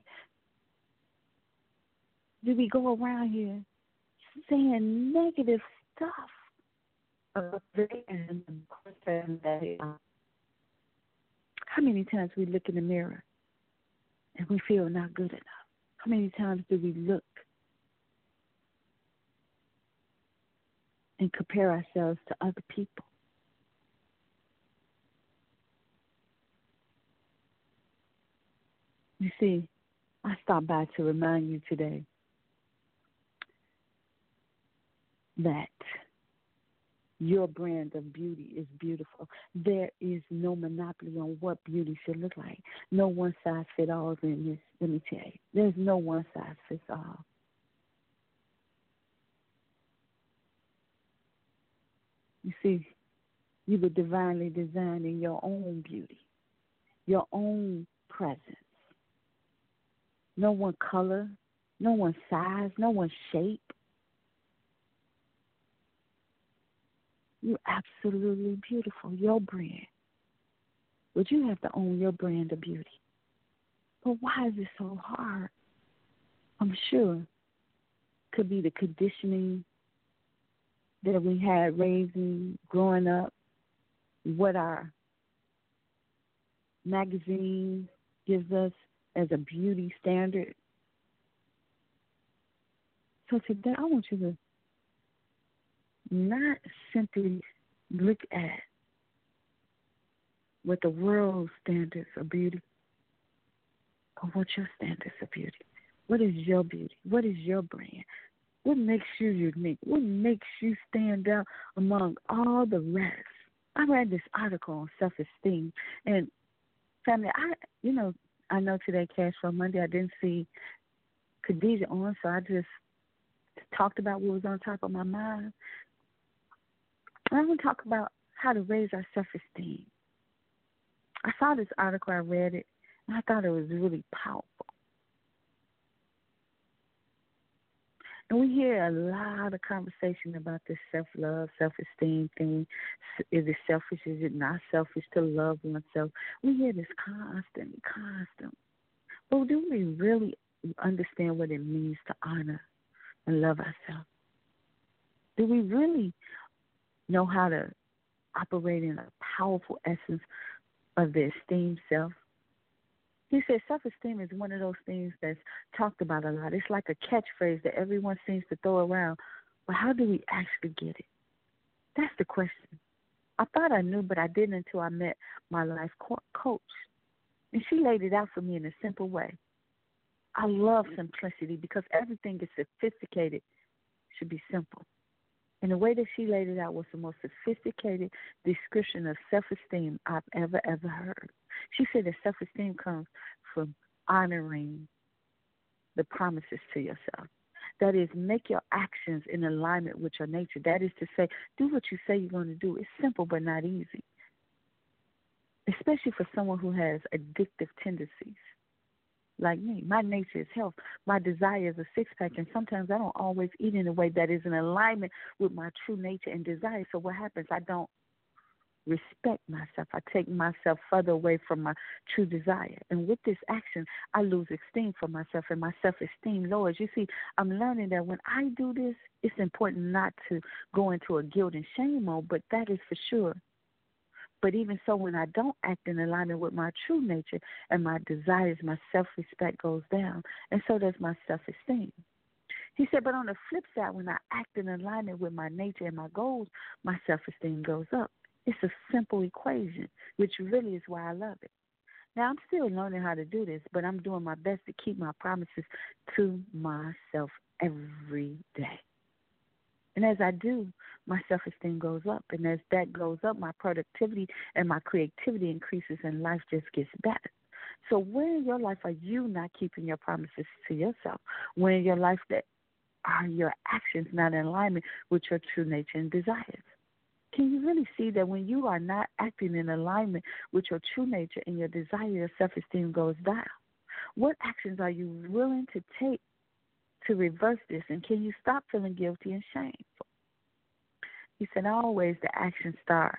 S1: do we go around here saying negative stuff about the and that? How many times we look in the mirror and we feel not good enough? How many times do we look and compare ourselves to other people? You see, I stopped by to remind you today that your brand of beauty is beautiful. There is no monopoly on what beauty should look like. No one size fits all in this. Let me tell you, there's no one size fits all. You see, you were divinely designed in your own beauty, your own presence. No one color, no one size, no one shape. You're absolutely beautiful, your brand. But you have to own your brand of beauty. But why is it so hard? I'm sure it could be the conditioning that we had raising, growing up, what our magazine gives us as a beauty standard. So today I want you to not simply look at what the world's standards of beauty, but what your standards of beauty. What is your beauty? What is your brand? What makes you unique? What makes you stand out among all the rest? I read this article on self-esteem, and family, I, you know, I know today, Cash Flow Monday, I didn't see Khadijah on, so I just talked about what was on top of my mind. I want to talk about how to raise our self-esteem. I saw this article, I read it, and I thought it was really powerful. And we hear a lot of conversation about this self-love, self-esteem thing. Is it selfish? Is it not selfish to love oneself? We hear this constantly, constantly. But do we really understand what it means to honor and love ourselves? Do we really know how to operate in a powerful essence of the esteemed self? He said self-esteem is one of those things that's talked about a lot. It's like a catchphrase that everyone seems to throw around, But how do we actually get it? That's the question. I thought I knew, but I didn't until I met my life co- coach. And she laid it out for me in a simple way. I love simplicity because everything is sophisticated should be simple. And the way that she laid it out was the most sophisticated description of self-esteem I've ever, ever heard. She said that self-esteem comes from honoring the promises to yourself. That is, make your actions in alignment with your nature. That is to say, do what you say you're going to do. It's simple but not easy, especially for someone who has addictive tendencies. Like me, my nature is health. My desire is a six-pack, and sometimes I don't always eat in a way that is in alignment with my true nature and desire. So what happens? I don't respect myself. I take myself further away from my true desire. And with this action, I lose esteem for myself, and my self-esteem lowers. You see, I'm learning that when I do this, it's important not to go into a guilt and shame mode, but that is for sure. But even so, when I don't act in alignment with my true nature and my desires, my self-respect goes down, and so does my self-esteem. He said, but on the flip side, when I act in alignment with my nature and my goals, my self-esteem goes up. It's a simple equation, which really is why I love it. Now, I'm still learning how to do this, but I'm doing my best to keep my promises to myself every day. And as I do, my self-esteem goes up. And as that goes up, my productivity and my creativity increases and life just gets better. So where in your life are you not keeping your promises to yourself? Where in your life that are your actions not in alignment with your true nature and desires? Can you really see that when you are not acting in alignment with your true nature and your desire, your self-esteem goes down? What actions are you willing to take to reverse this, and can you stop feeling guilty and shameful? He said, always the action starts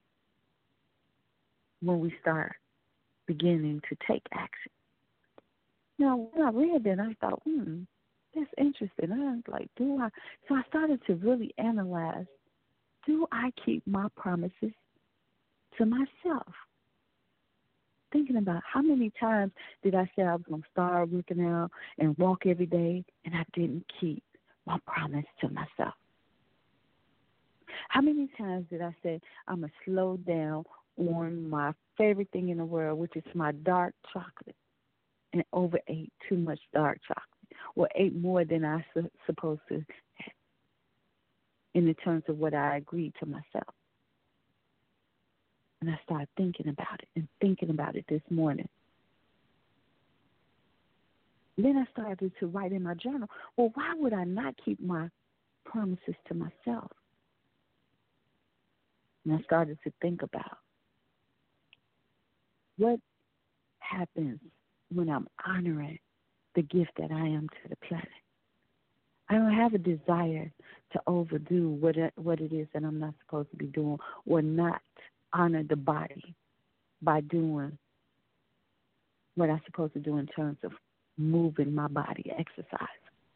S1: when we start beginning to take action. Now, when I read that, I thought, hmm, that's interesting. I was like, do I? So I started to really analyze, do I keep my promises to myself? Thinking about how many times did I say I was going to start working out and walk every day, and I didn't keep my promise to myself? How many times did I say I'm going to slow down on my favorite thing in the world, which is my dark chocolate, and overate too much dark chocolate, or ate more than I was supposed to in the terms of what I agreed to myself? And I started thinking about it and thinking about it this morning. Then I started to write in my journal, well, why would I not keep my promises to myself? And I started to think about what happens when I'm honoring the gift that I am to the planet. I don't have a desire to overdo what it, what it is that I'm not supposed to be doing, or not honor the body by doing what I'm supposed to do in terms of moving my body, exercise.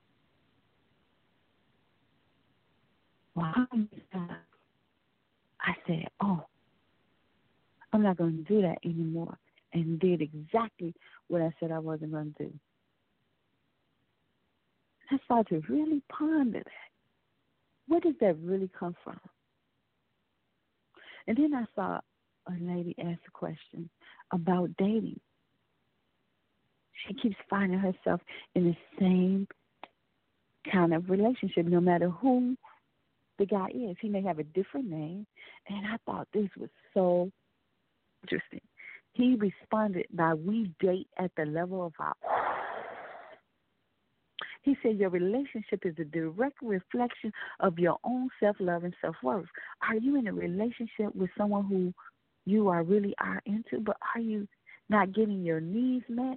S1: Well, I said, oh, I'm not going to do that anymore, and did exactly what I said I wasn't going to do. I started to really ponder that. Where does that really come from? And then I saw a lady ask a question about dating. She keeps finding herself in the same kind of relationship, no matter who the guy is. He may have a different name, and I thought this was so interesting. He responded by, we date at the level of our... He said, your relationship is a direct reflection of your own self-love and self-worth. Are you in a relationship with someone who you are really are into, but are you not getting your needs met?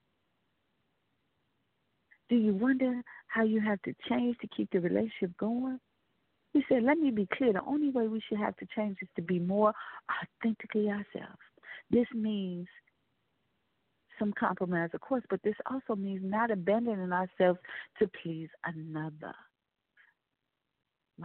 S1: Do you wonder how you have to change to keep the relationship going? He said, let me be clear. The only way we should have to change is to be more authentically ourselves. This means some compromise, of course, but this also means not abandoning ourselves to please another. Wow.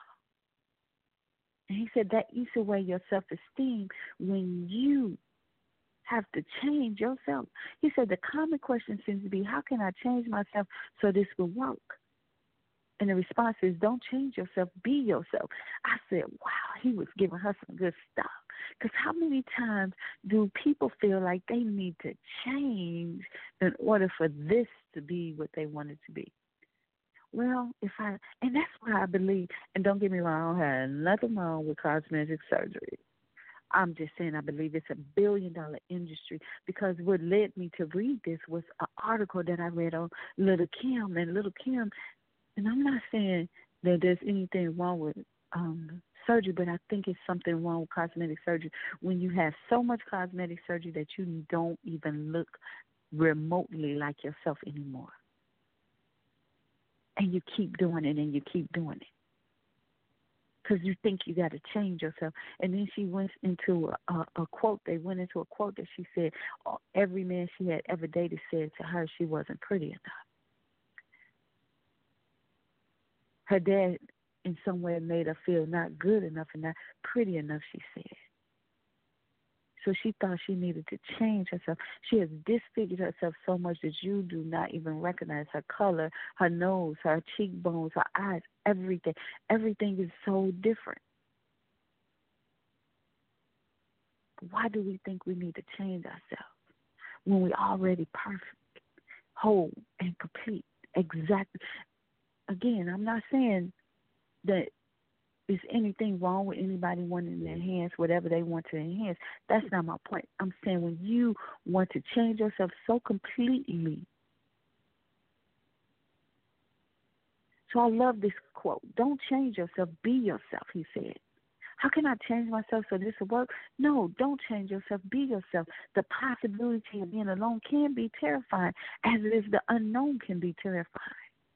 S1: And he said that eats away your self-esteem when you have to change yourself. He said the common question seems to be, how can I change myself so this will work? And the response is, don't change yourself, be yourself. I said, wow, he was giving her some good stuff. Because how many times do people feel like they need to change in order for this to be what they want it to be? Well, if I, and that's why I believe, and don't get me wrong, I don't have nothing wrong with cosmetic surgery. I'm just saying I believe it's a billion dollar industry, because what led me to read this was an article that I read on Little Kim. And Little Kim, and I'm not saying that there's anything wrong with um, surgery, but I think it's something wrong with cosmetic surgery when you have so much cosmetic surgery that you don't even look remotely like yourself anymore. And you keep doing it and you keep doing it because you think you got to change yourself. And then she went into a, a, a quote. They went into a quote that she said, oh, every man she had ever dated said to her she wasn't pretty enough. Her dad in some way made her feel not good enough and not pretty enough, she said. So she thought she needed to change herself. She has disfigured herself so much that you do not even recognize her color, her nose, her cheekbones, her eyes, everything. Everything is so different. Why do we think we need to change ourselves when we're already perfect, whole, and complete? Exactly. Again, I'm not saying that is anything wrong with anybody wanting to enhance whatever they want to enhance. That's not my point. I'm saying when you want to change yourself so completely. So I love this quote. Don't change yourself. Be yourself, he said. How can I change myself so this will work? No, don't change yourself. Be yourself. The possibility of being alone can be terrifying, as it is the unknown can be terrifying.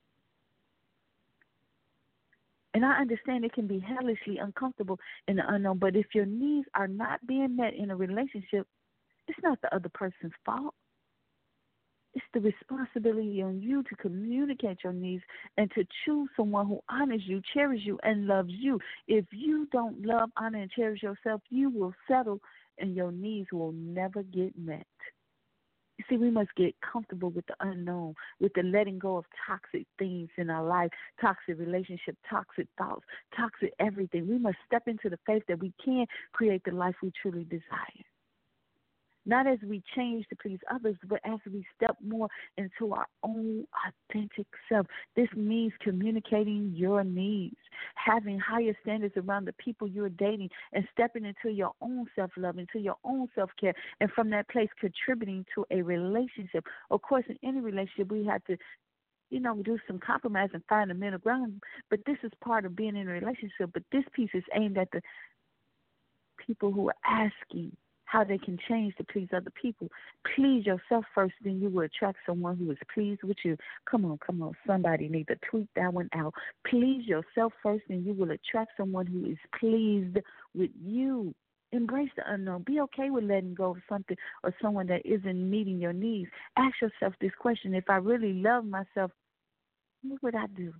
S1: And I understand it can be hellishly uncomfortable in the unknown, but if your needs are not being met in a relationship, it's not the other person's fault. It's the responsibility on you to communicate your needs and to choose someone who honors you, cherishes you, and loves you. If you don't love, honor, and cherish yourself, you will settle and your needs will never get met. You see, we must get comfortable with the unknown, with the letting go of toxic things in our life, toxic relationship, toxic thoughts, toxic everything. We must step into the faith that we can create the life we truly desire. Not as we change to please others, but as we step more into our own authentic self. This means communicating your needs, having higher standards around the people you're dating, and stepping into your own self-love, into your own self-care, and from that place contributing to a relationship. Of course, in any relationship, we have to, you know, do some compromise and find a middle ground, but this is part of being in a relationship. But this piece is aimed at the people who are asking how they can change to please other people. Please yourself first, then you will attract someone who is pleased with you. Come on, come on. Somebody need to tweet that one out. Please yourself first, then you will attract someone who is pleased with you. Embrace the unknown. Be okay with letting go of something or someone that isn't meeting your needs. Ask yourself this question: if I really love myself, what would I do?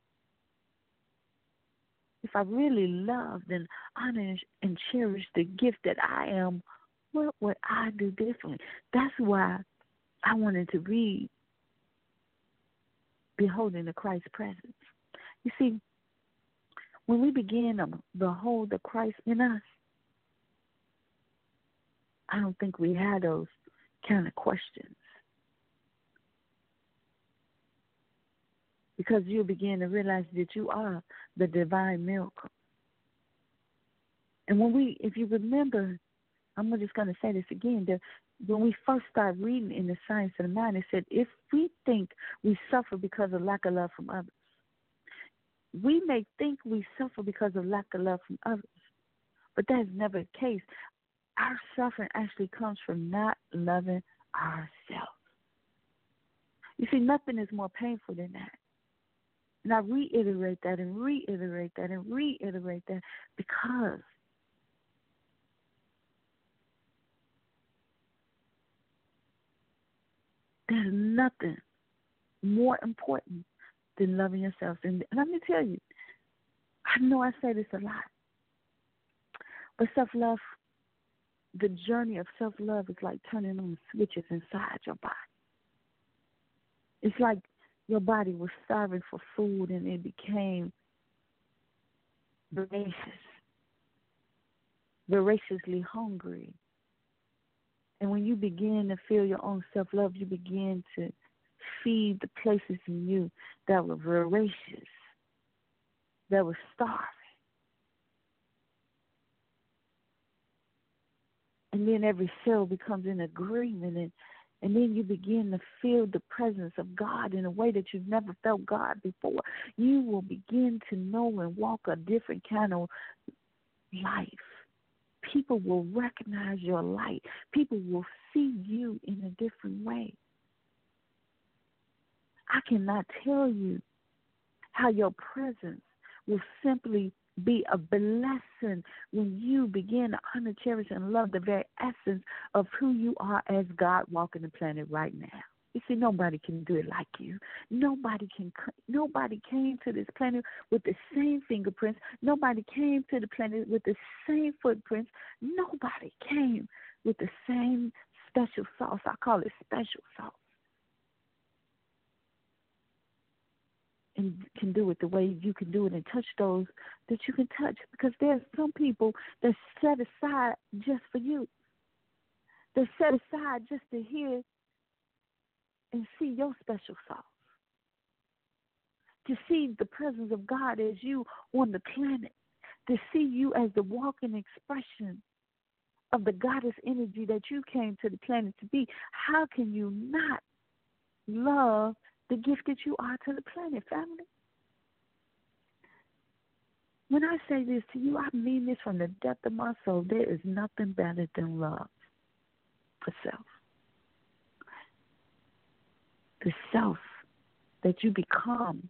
S1: If I really love and honor and cherish the gift that I am, what would I do differently? That's why I wanted to read Beholding the Christ Presence. You see, when we begin to behold the Christ in us, I don't think we had those kind of questions. Because you begin to realize that you are the divine miracle. And when we, if you remember, I'm just going to say this again, that when we first started reading in the Science of the Mind, it said, if we think we suffer because of lack of love from others, we may think we suffer because of lack of love from others, but that is never the case. Our suffering actually comes from not loving ourselves. You see, nothing is more painful than that. And I reiterate that and reiterate that and reiterate that because there's nothing more important than loving yourself. And let me tell you, I know I say this a lot, but self-love, the journey of self-love is like turning on switches inside your body. It's like Your body was starving for food and it became voracious, voraciously hungry. And when you begin to feel your own self-love, you begin to feed the places in you that were voracious, that were starving. And then every cell becomes in agreement, and, and then you begin to feel the presence of God in a way that you've never felt God before. You will begin to know and walk a different kind of life. People will recognize your light. People will see you in a different way. I cannot tell you how your presence will simply be a blessing when you begin to honor, cherish, and love the very essence of who you are as God walking the planet right now. You see, nobody can do it like you. Nobody can. Nobody came to this planet with the same fingerprints. Nobody came to the planet with the same footprints. Nobody came with the same special sauce. I call it special sauce. And can do it the way you can do it and touch those that you can touch. Because there's some people that set aside just for you. They're set aside just to hear and see your special sauce. To see the presence of God as you on the planet. To see you as the walking expression of the goddess energy that you came to the planet to be. How can you not love the gift that you are to the planet, family? When I say this to you, I mean this from the depth of my soul. There is nothing better than love for self. The self that you become.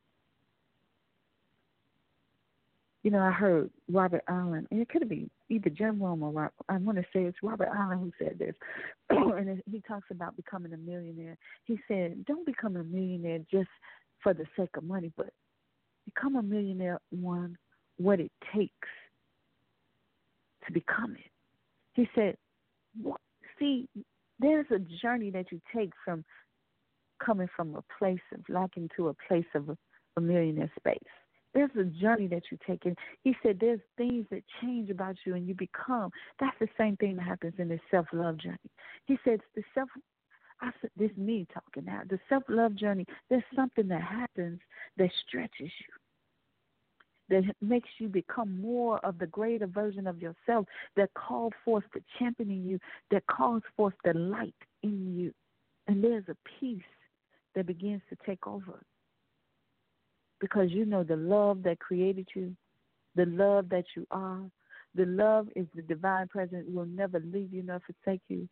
S1: You know, I heard Robert Allen, and it could be either Jim Rome or Robert, I want to say it's Robert Allen who said this, and he talks about becoming a millionaire. He said, don't become a millionaire just for the sake of money, but become a millionaire on what it takes to become it. He said, what, see, there's a journey that you take from coming from a place of lacking to a place of a, a millionaire space. There's a journey that you take in. He said there's things that change about you and you become. That's the same thing that happens in this self-love journey. He said the self, I said, this is me talking now. The self-love journey, there's something that happens that stretches you, that makes you become more of the greater version of yourself, that calls forth the championing you, that calls forth the light in you. And there's a peace that begins to take over. Because you know the love that created you, the love that you are, the love is the divine presence, will never leave you nor forsake you.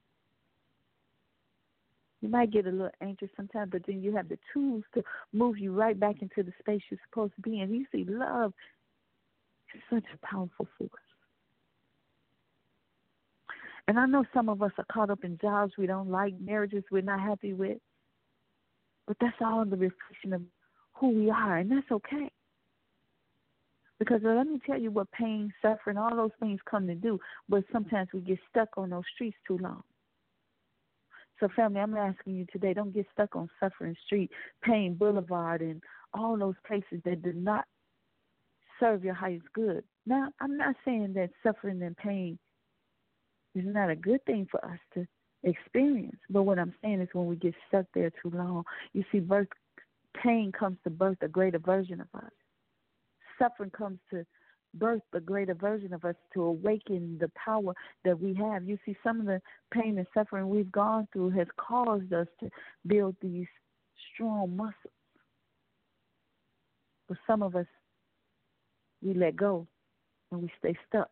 S1: You might get a little anxious sometimes, but then you have the tools to move you right back into the space you're supposed to be in. You see, love is such a powerful force. And I know some of us are caught up in jobs we don't like, marriages we're not happy with, but that's all the reflection of who we are, and that's okay. Because let me tell you what pain, suffering, all those things come to do, but sometimes we get stuck on those streets too long. So, family, I'm asking you today, don't get stuck on Suffering Street, Pain Boulevard, and all those places that do not serve your highest good. Now, I'm not saying that suffering and pain is not a good thing for us to experience, but what I'm saying is when we get stuck there too long, you see, birth pain comes to birth a greater version of us. Suffering comes to birth a greater version of us, to awaken the power that we have. You see, some of the pain and suffering we've gone through has caused us to build these strong muscles. But some of us, we let go and we stay stuck.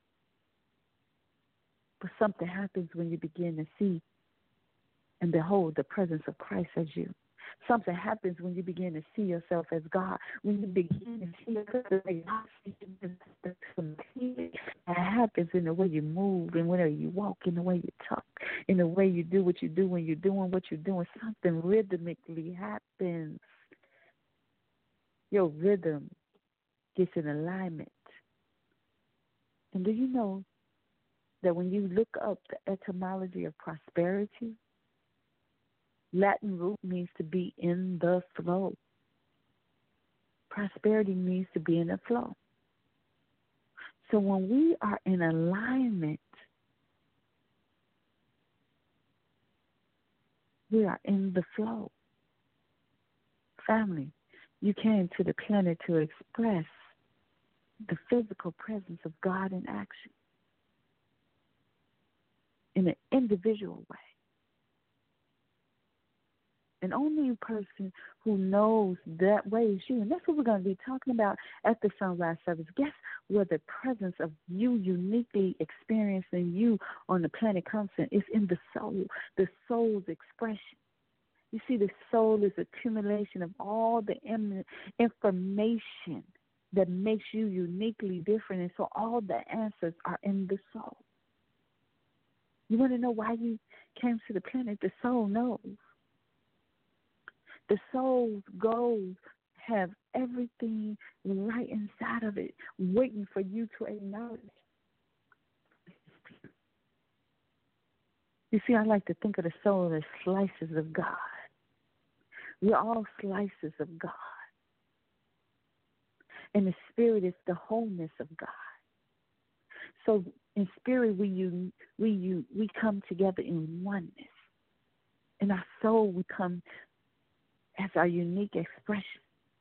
S1: But something happens when you begin to see and behold the presence of Christ as you. Something happens when you begin to see yourself as God. When you begin to see yourself as God, it happens in the way you move, in the way you walk, in the way you talk, in the way you do what you do when you're doing what you're doing. Something rhythmically happens. Your rhythm gets in alignment. And do you know that when you look up the etymology of prosperity, Latin root means to be in the flow. Prosperity means to be in the flow. So when we are in alignment, we are in the flow. Family, you came to the planet to express the physical presence of God in action in an individual way. And only person who knows that way is you. And that's what we're going to be talking about at the sunrise service. Guess where the presence of you uniquely experiencing you on the planet comes in? It's in the soul, the soul's expression. You see, the soul is accumulation of all the information that makes you uniquely different. And so all the answers are in the soul. You want to know why you came to the planet? The soul knows. The soul's goals have everything right inside of it, waiting for you to acknowledge. You see, I like to think of the soul as slices of God. We're all slices of God. And the spirit is the wholeness of God. So in spirit, we un, we un, we come together in oneness. In our soul, we come as our unique expression.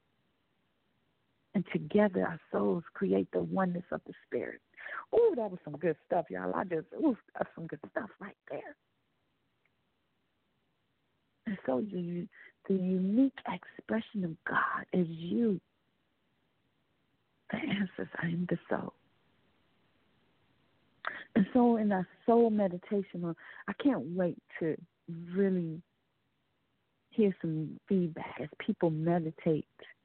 S1: And together, our souls create the oneness of the spirit. Oh, that was some good stuff, y'all. I just, ooh, that's some good stuff right there. And so the, the unique expression of God is you. The answers are in the soul. And so in our soul meditation, I can't wait to really hear some feedback as people meditate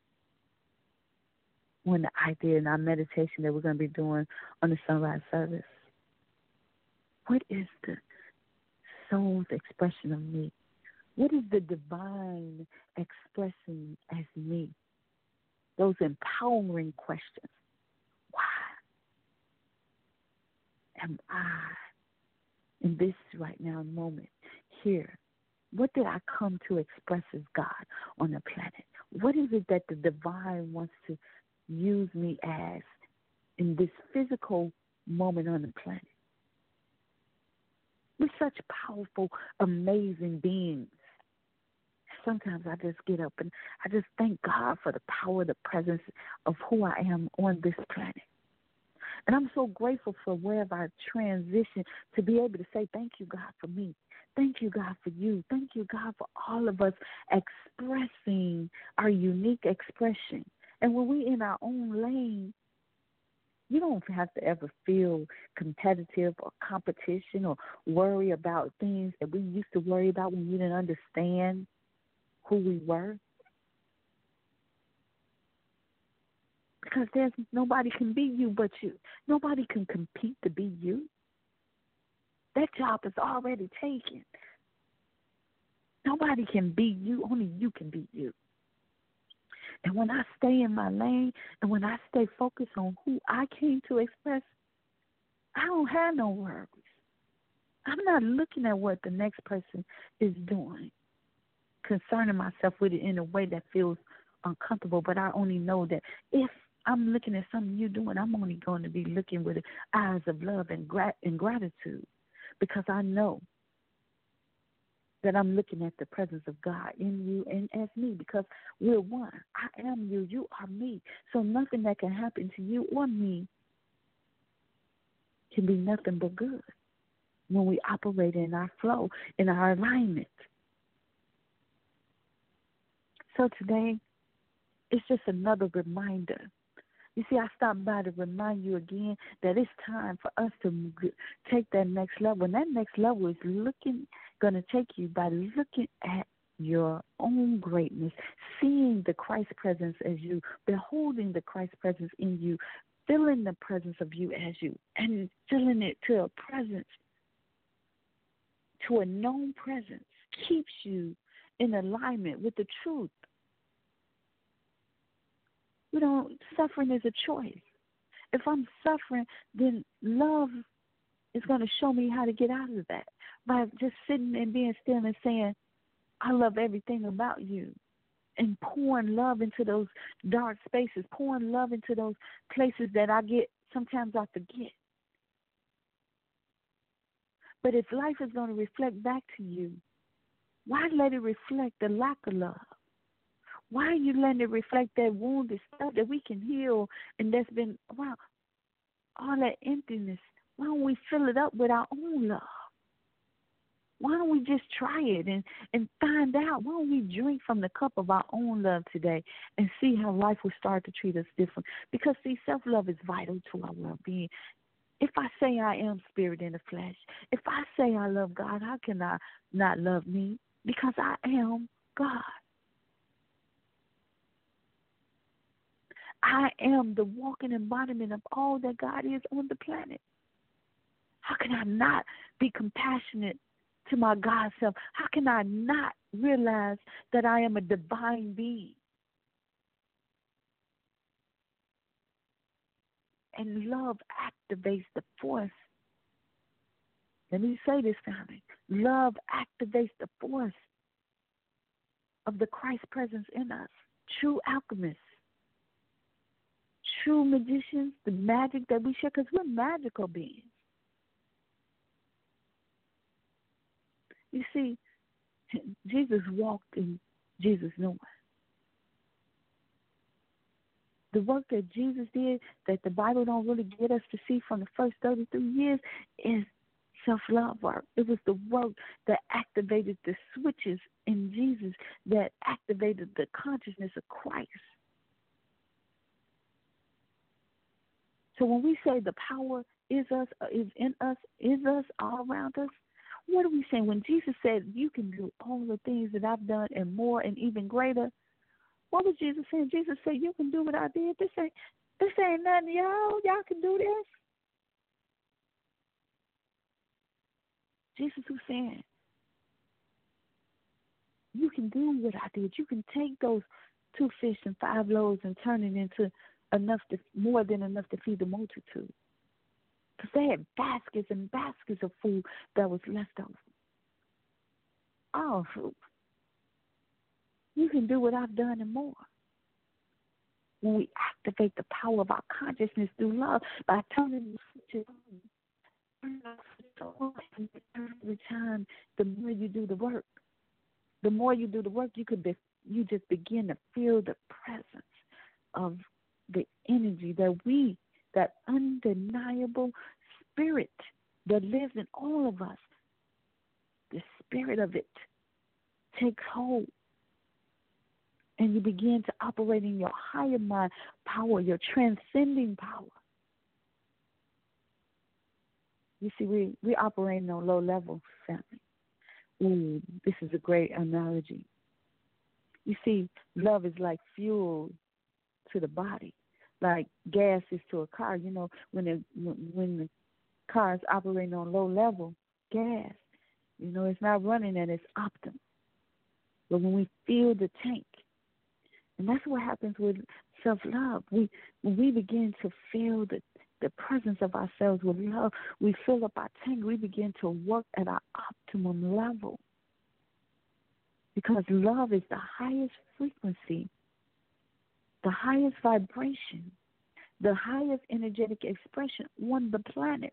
S1: on the idea in our meditation that we're going to be doing on the sunrise service. What is the soul's expression of me? What is the divine expressing as me? Those empowering questions. Why am I in this right now moment here? What did I come to express as God on the planet? What is it that the divine wants to use me as in this physical moment on the planet? We're such powerful, amazing beings. Sometimes I just get up and I just thank God for the power, the presence of who I am on this planet. And I'm so grateful for wherever I transition to be able to say, thank you, God, for me. Thank you, God, for you. Thank you, God, for all of us expressing our unique expression. And when we're in our own lane, you don't have to ever feel competitive or competition or worry about things that we used to worry about when we didn't understand who we were. Because there's nobody can be you but you. Nobody can compete to be you. That job is already taken. Nobody can be you. Only you can be you. And when I stay in my lane and when I stay focused on who I came to express, I don't have no worries. I'm not looking at what the next person is doing, concerning myself with it in a way that feels uncomfortable, but I only know that if I'm looking at something you're doing, I'm only going to be looking with eyes of love and, grat- and gratitude, because I know that I'm looking at the presence of God in you and as me, because we're one. I am you. You are me. So nothing that can happen to you or me can be nothing but good when we operate in our flow, in our alignment. So today, it's just another reminder. You see, I stopped by to remind you again that it's time for us to take that next level. And that next level is looking, going to take you by looking at your own greatness, seeing the Christ presence as you, beholding the Christ presence in you, feeling the presence of you as you, and feeling it to a presence, to a known presence, keeps you in alignment with the truth. You know, suffering is a choice. If I'm suffering, then love is going to show me how to get out of that by just sitting and being still and saying, I love everything about you. And pouring love into those dark spaces, pouring love into those places that I get, sometimes I forget. But if life is going to reflect back to you, why let it reflect the lack of love? Why are you letting it reflect that wounded stuff that we can heal and that's been, wow, all that emptiness? Why don't we fill it up with our own love? Why don't we just try it and, and find out? Why don't we drink from the cup of our own love today and see how life will start to treat us different? Because, see, self-love is vital to our well-being. If I say I am spirit in the flesh, if I say I love God, how can I not love me? Because I am God. I am the walking embodiment of all that God is on the planet. How can I not be compassionate to my God self? How can I not realize that I am a divine being? And love activates the force. Let me say this, family. Love activates the force of the Christ presence in us. True alchemists, true magicians, the magic that we share, because we're magical beings. You see, Jesus walked in Jesus' knowing. The work that Jesus did that the Bible don't really get us to see from the first thirty-three years is self-love work. It was the work that activated the switches in Jesus, that activated the consciousness of Christ. So when we say the power is us, is in us, is us, all around us, what are we saying? When Jesus said, you can do all the things that I've done and more and even greater, what was Jesus saying? Jesus said, you can do what I did. This ain't, this ain't nothing, y'all. Y'all can do this. Jesus was saying, you can do what I did. You can take those two fish and five loaves and turn it into enough, to, more than enough to feed the multitude. Because they had baskets and baskets of food that was left over. All food. You can do what I've done and more. When we activate the power of our consciousness through love by turning the switches on, every time, the more you do the work, the more you do the work, you could be, you just begin to feel the presence of the energy that we, that undeniable spirit that lives in all of us. The spirit of it takes hold. And you begin to operate in your higher mind power, your transcending power. You see, we, we're operating on low level, family. Ooh, this is a great analogy. You see, love is like fuel to the body, like gas is to a car. You know, when, it, when the car is operating on low level gas, you know, it's not running at its optimum. But when we fill the tank, and that's what happens with self-love. We, when we begin to feel the, the presence of ourselves with love, we fill up our tank. We begin to work at our optimum level. Because love is the highest frequency, the highest vibration, the highest energetic expression on the planet.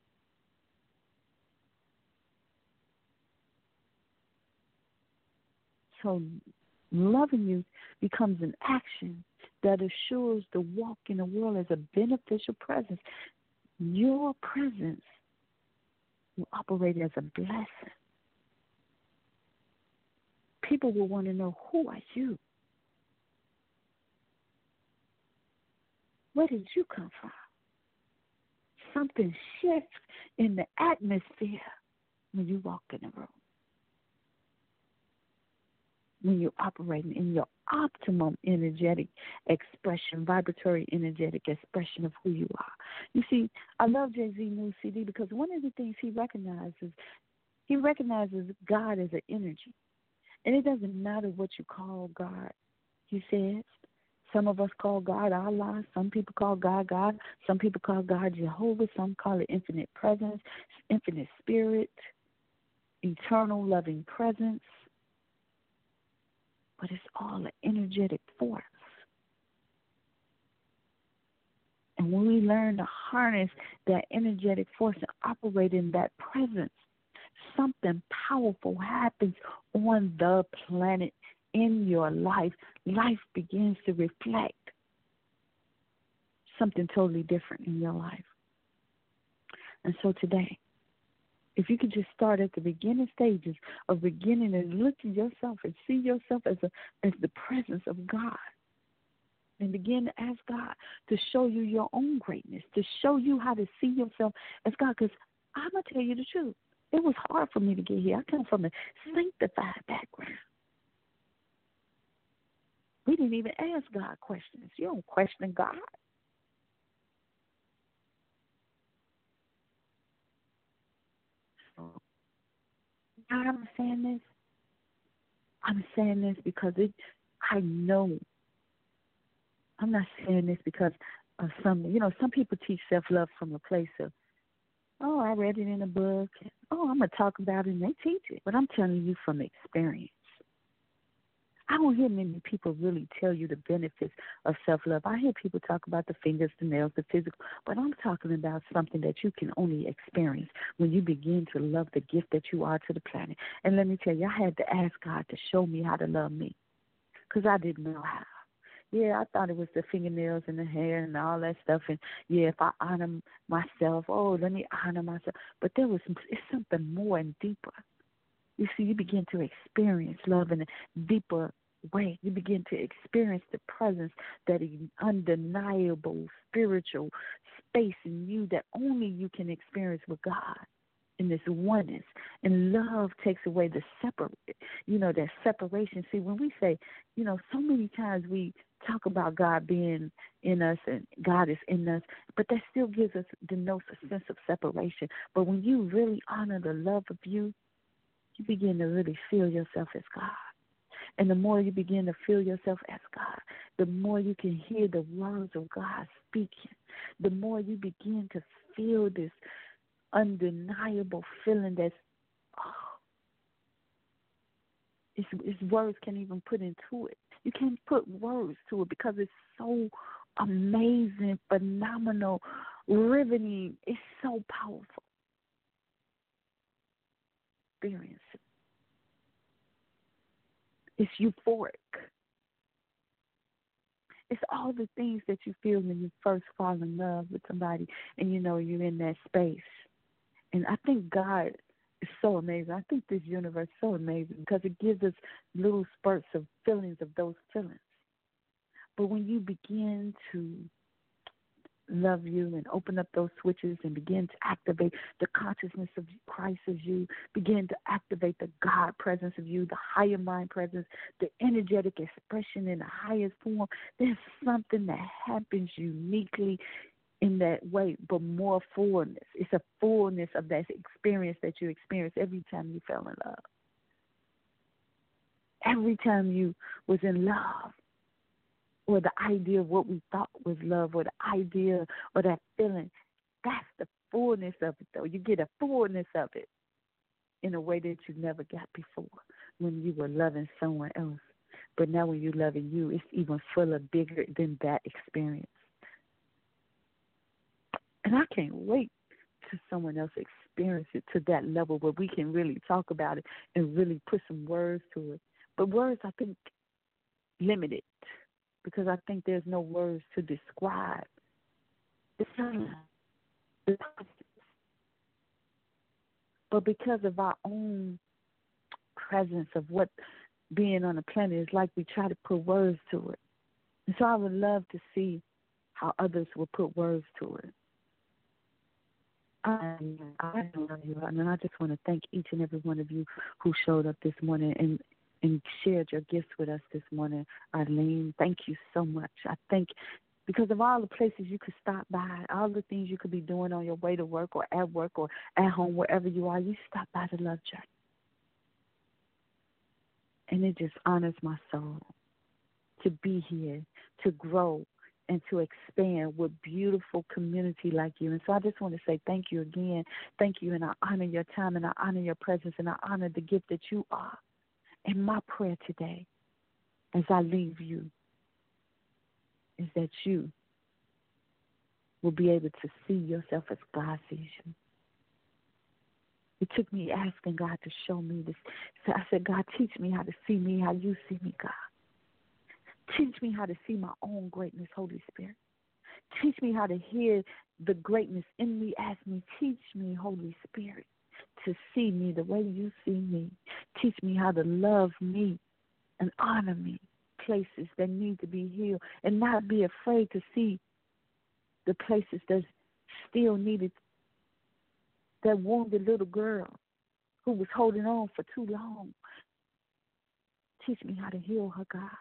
S1: So loving you becomes an action that assures the walk in the world as a beneficial presence. Your presence will operate as a blessing. People will want to know, who are you? Where did you come from? Something shifts in the atmosphere when you walk in the room. When you're operating in your optimum energetic expression, vibratory energetic expression of who you are. You see, I love Jay-Z's new C D because one of the things he recognizes, he recognizes God as an energy. And it doesn't matter what you call God, he says. Some of us call God Allah. Some people call God God. Some people call God Jehovah. Some call it infinite presence, infinite spirit, eternal loving presence. but it's all an energetic force. And when we learn to harness that energetic force and operate in that presence, something powerful happens on the planet in your life. Life begins to reflect something totally different in your life. And so today, if you could just start at the beginning stages of beginning and look at yourself and see yourself as a as the presence of God, and begin to ask God to show you your own greatness, to show you how to see yourself as God. Because I'm going to tell you the truth. It was hard for me to get here. I come from a sanctified background. We didn't even ask God questions. You don't question God. So, why am I saying this? I'm saying this because it. I know. I'm not saying this because of some, you know, some people teach self-love from a place of, oh, I read it in a book. Oh, I'm going to talk about it, and they teach it. But I'm telling you from experience. I don't hear many people really tell you the benefits of self-love. I hear people talk about the fingers, the nails, the physical, but I'm talking about something that you can only experience when you begin to love the gift that you are to the planet. And let me tell you, I had to ask God to show me how to love me because I didn't know how. Yeah, I thought it was the fingernails and the hair and all that stuff. And, yeah, if I honor myself, oh, let me honor myself. But there was it's something more and deeper. You see, you begin to experience love in a deeper way. You begin to experience the presence, that undeniable spiritual space in you that only you can experience with God. In this oneness, and love takes away the separate, you know, that separation. See, when we say, you know, so many times we talk about God being in us and God is in us, but that still gives us, denotes a sense of separation. But when you really honor the love of you, you begin to really feel yourself as God. And the more you begin to feel yourself as God, the more you can hear the words of God speaking, the more you begin to feel this undeniable feeling that's, oh, it's, it's words can't even put into it. You can't put words to it because it's so amazing, phenomenal, riveting. It's so powerful. Experience it. It's euphoric. It's all the things that you feel when you first fall in love with somebody and you know you're in that space. And I think God is so amazing. I think this universe is so amazing because it gives us little spurts of feelings of those feelings. But when you begin to love you and open up those switches and begin to activate the consciousness of Christ as you, begin to activate the God presence of you, the higher mind presence, the energetic expression in the highest form, there's something that happens uniquely in that way, but more fullness. It's a fullness of that experience that you experience every time you fell in love. Every time you was in love, or the idea of what we thought was love, or the idea or that feeling, that's the fullness of it, though. You get a fullness of it in a way that you never got before when you were loving someone else. But now when you're loving you, it's even fuller, bigger than that experience. And I can't wait till someone else experience it to that level where we can really talk about it and really put some words to it. But words, I think, limited because I think there's no words to describe. It's not, but because of our own presence of what being on the planet is like, we try to put words to it. And so I would love to see how others will put words to it. I, I love you, and I just want to thank each and every one of you who showed up this morning and, and shared your gifts with us this morning. Arlene, thank you so much. I think because of all the places you could stop by, all the things you could be doing on your way to work or at work or at home, wherever you are, you stop by the Love Journey. And it just honors my soul to be here, to grow, and to expand with beautiful community like you. And so I just want to say thank you again. Thank you, and I honor your time, and I honor your presence, and I honor the gift that you are. And my prayer today as I leave you is that you will be able to see yourself as God sees you. It took me asking God to show me this. So I said, God, teach me how to see me how you see me, God. Teach me how to see my own greatness, Holy Spirit. Teach me how to hear the greatness in me as me. Teach me, Holy Spirit, to see me the way you see me. Teach me how to love me and honor me, places that need to be healed, and not be afraid to see the places that still needed that wounded little girl who was holding on for too long. Teach me how to heal her, God.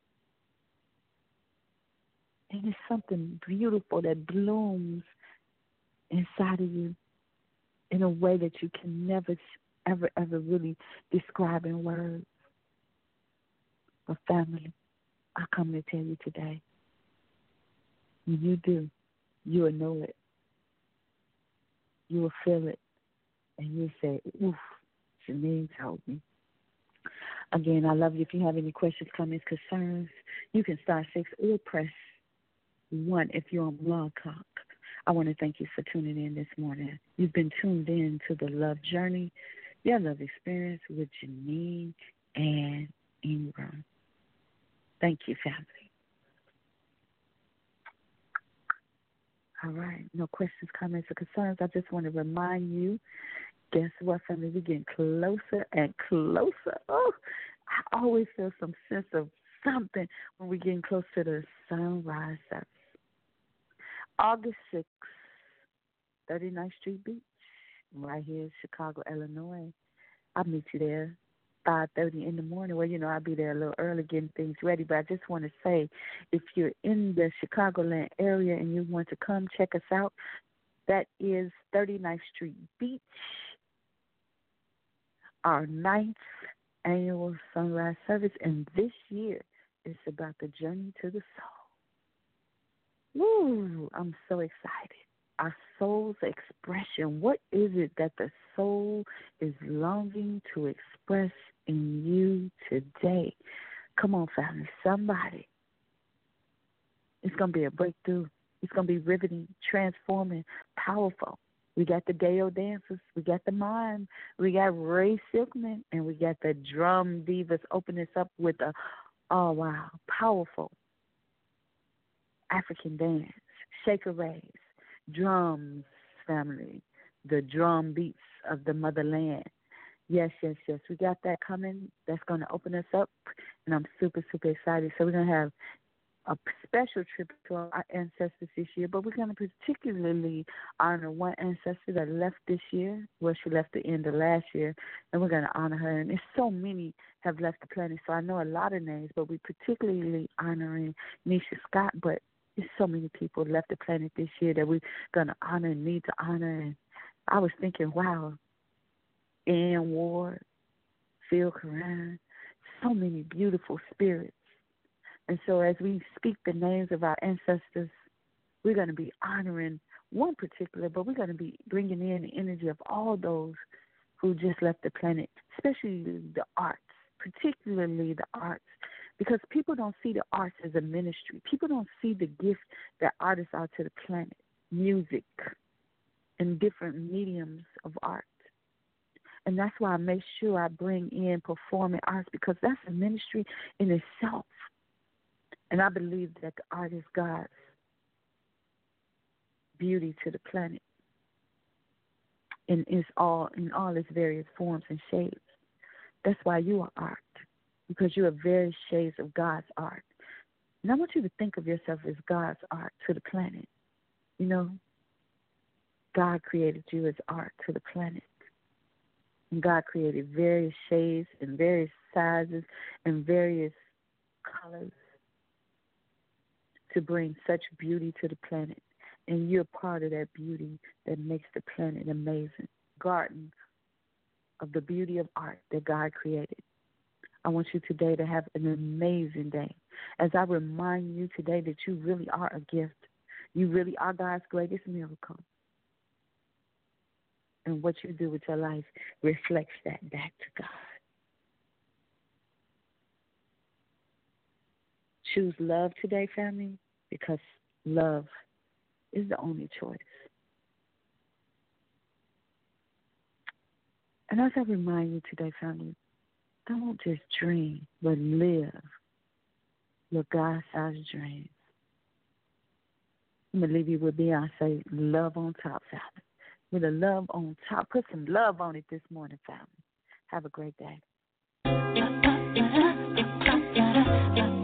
S1: And it's something beautiful that blooms inside of you in a way that you can never, ever, ever really describe in words. But family, I come to tell you today, when you do, you will know it. You will feel it. And you say, oof, Janine told me. Again, I love you. If you have any questions, comments, concerns, you can star six or press one if you're on Blog Talk. I want to thank you for tuning in this morning. You've been tuned in to the Love Journey, your love experience with Janine and Ingram. Thank you, family. All right, no questions, comments, or concerns. I just want to remind you, guess what, family? We're getting closer and closer. Oh, I always feel some sense of something when we're getting close to the sunrise service. August sixth, thirty-ninth Street Beach, right here in Chicago, Illinois. I'll meet you there five thirty in the morning. Well, you know, I'll be there a little early getting things ready. But I just want to say, if you're in the Chicagoland area and you want to come check us out, that is thirty-ninth Street Beach, our ninth annual sunrise service. And this year, it's about the journey to the soul. Woo, I'm so excited. Our soul's expression. What is it that the soul is longing to express in you today? Come on, family, somebody. It's going to be a breakthrough. It's going to be riveting, transforming, powerful. We got the Gayo dancers. We got the mime. We got Ray Silkman. And we got the drum divas open us up with a, oh, wow, powerful African dance, shaker rays, drums, family, the drum beats of the motherland. Yes, yes, yes. We got that coming. That's going to open us up, and I'm super, super excited. So we're going to have a special tribute to our ancestors this year, but we're going to particularly honor one ancestor that left this year. Well, she left the end of last year, and we're going to honor her. And there's so many have left the planet, so I know a lot of names, but we're particularly honoring Nisha Scott, but there's so many people left the planet this year that we're going to honor and need to honor. And I was thinking, wow, Ann Ward, Phil Coran, so many beautiful spirits. And so as we speak the names of our ancestors, we're going to be honoring one particular, but we're going to be bringing in the energy of all those who just left the planet, especially the arts, particularly the arts. Because people don't see the arts as a ministry. People don't see the gift that artists are to the planet, music, and different mediums of art. And that's why I make sure I bring in performing arts, because that's a ministry in itself. And I believe that the art is God's beauty to the planet in its all in all its various forms and shades. That's why you are art, because you are various shades of God's art. And I want you to think of yourself as God's art to the planet. You know, God created you as art to the planet. And God created various shades and various sizes and various colors to bring such beauty to the planet. And you're part of that beauty that makes the planet amazing. Garden of the beauty of art that God created. I want you today to have an amazing day. As I remind you today that you really are a gift. You really are God's greatest miracle. And what you do with your life reflects that back to God. choose love today, family, because love is the only choice. And as I remind you today, family, don't just dream, but live your God-sized dreams. I'm going to leave you with Beyonce, love on top, family. With a love on top. Put some love on it this morning, family. Have a great day.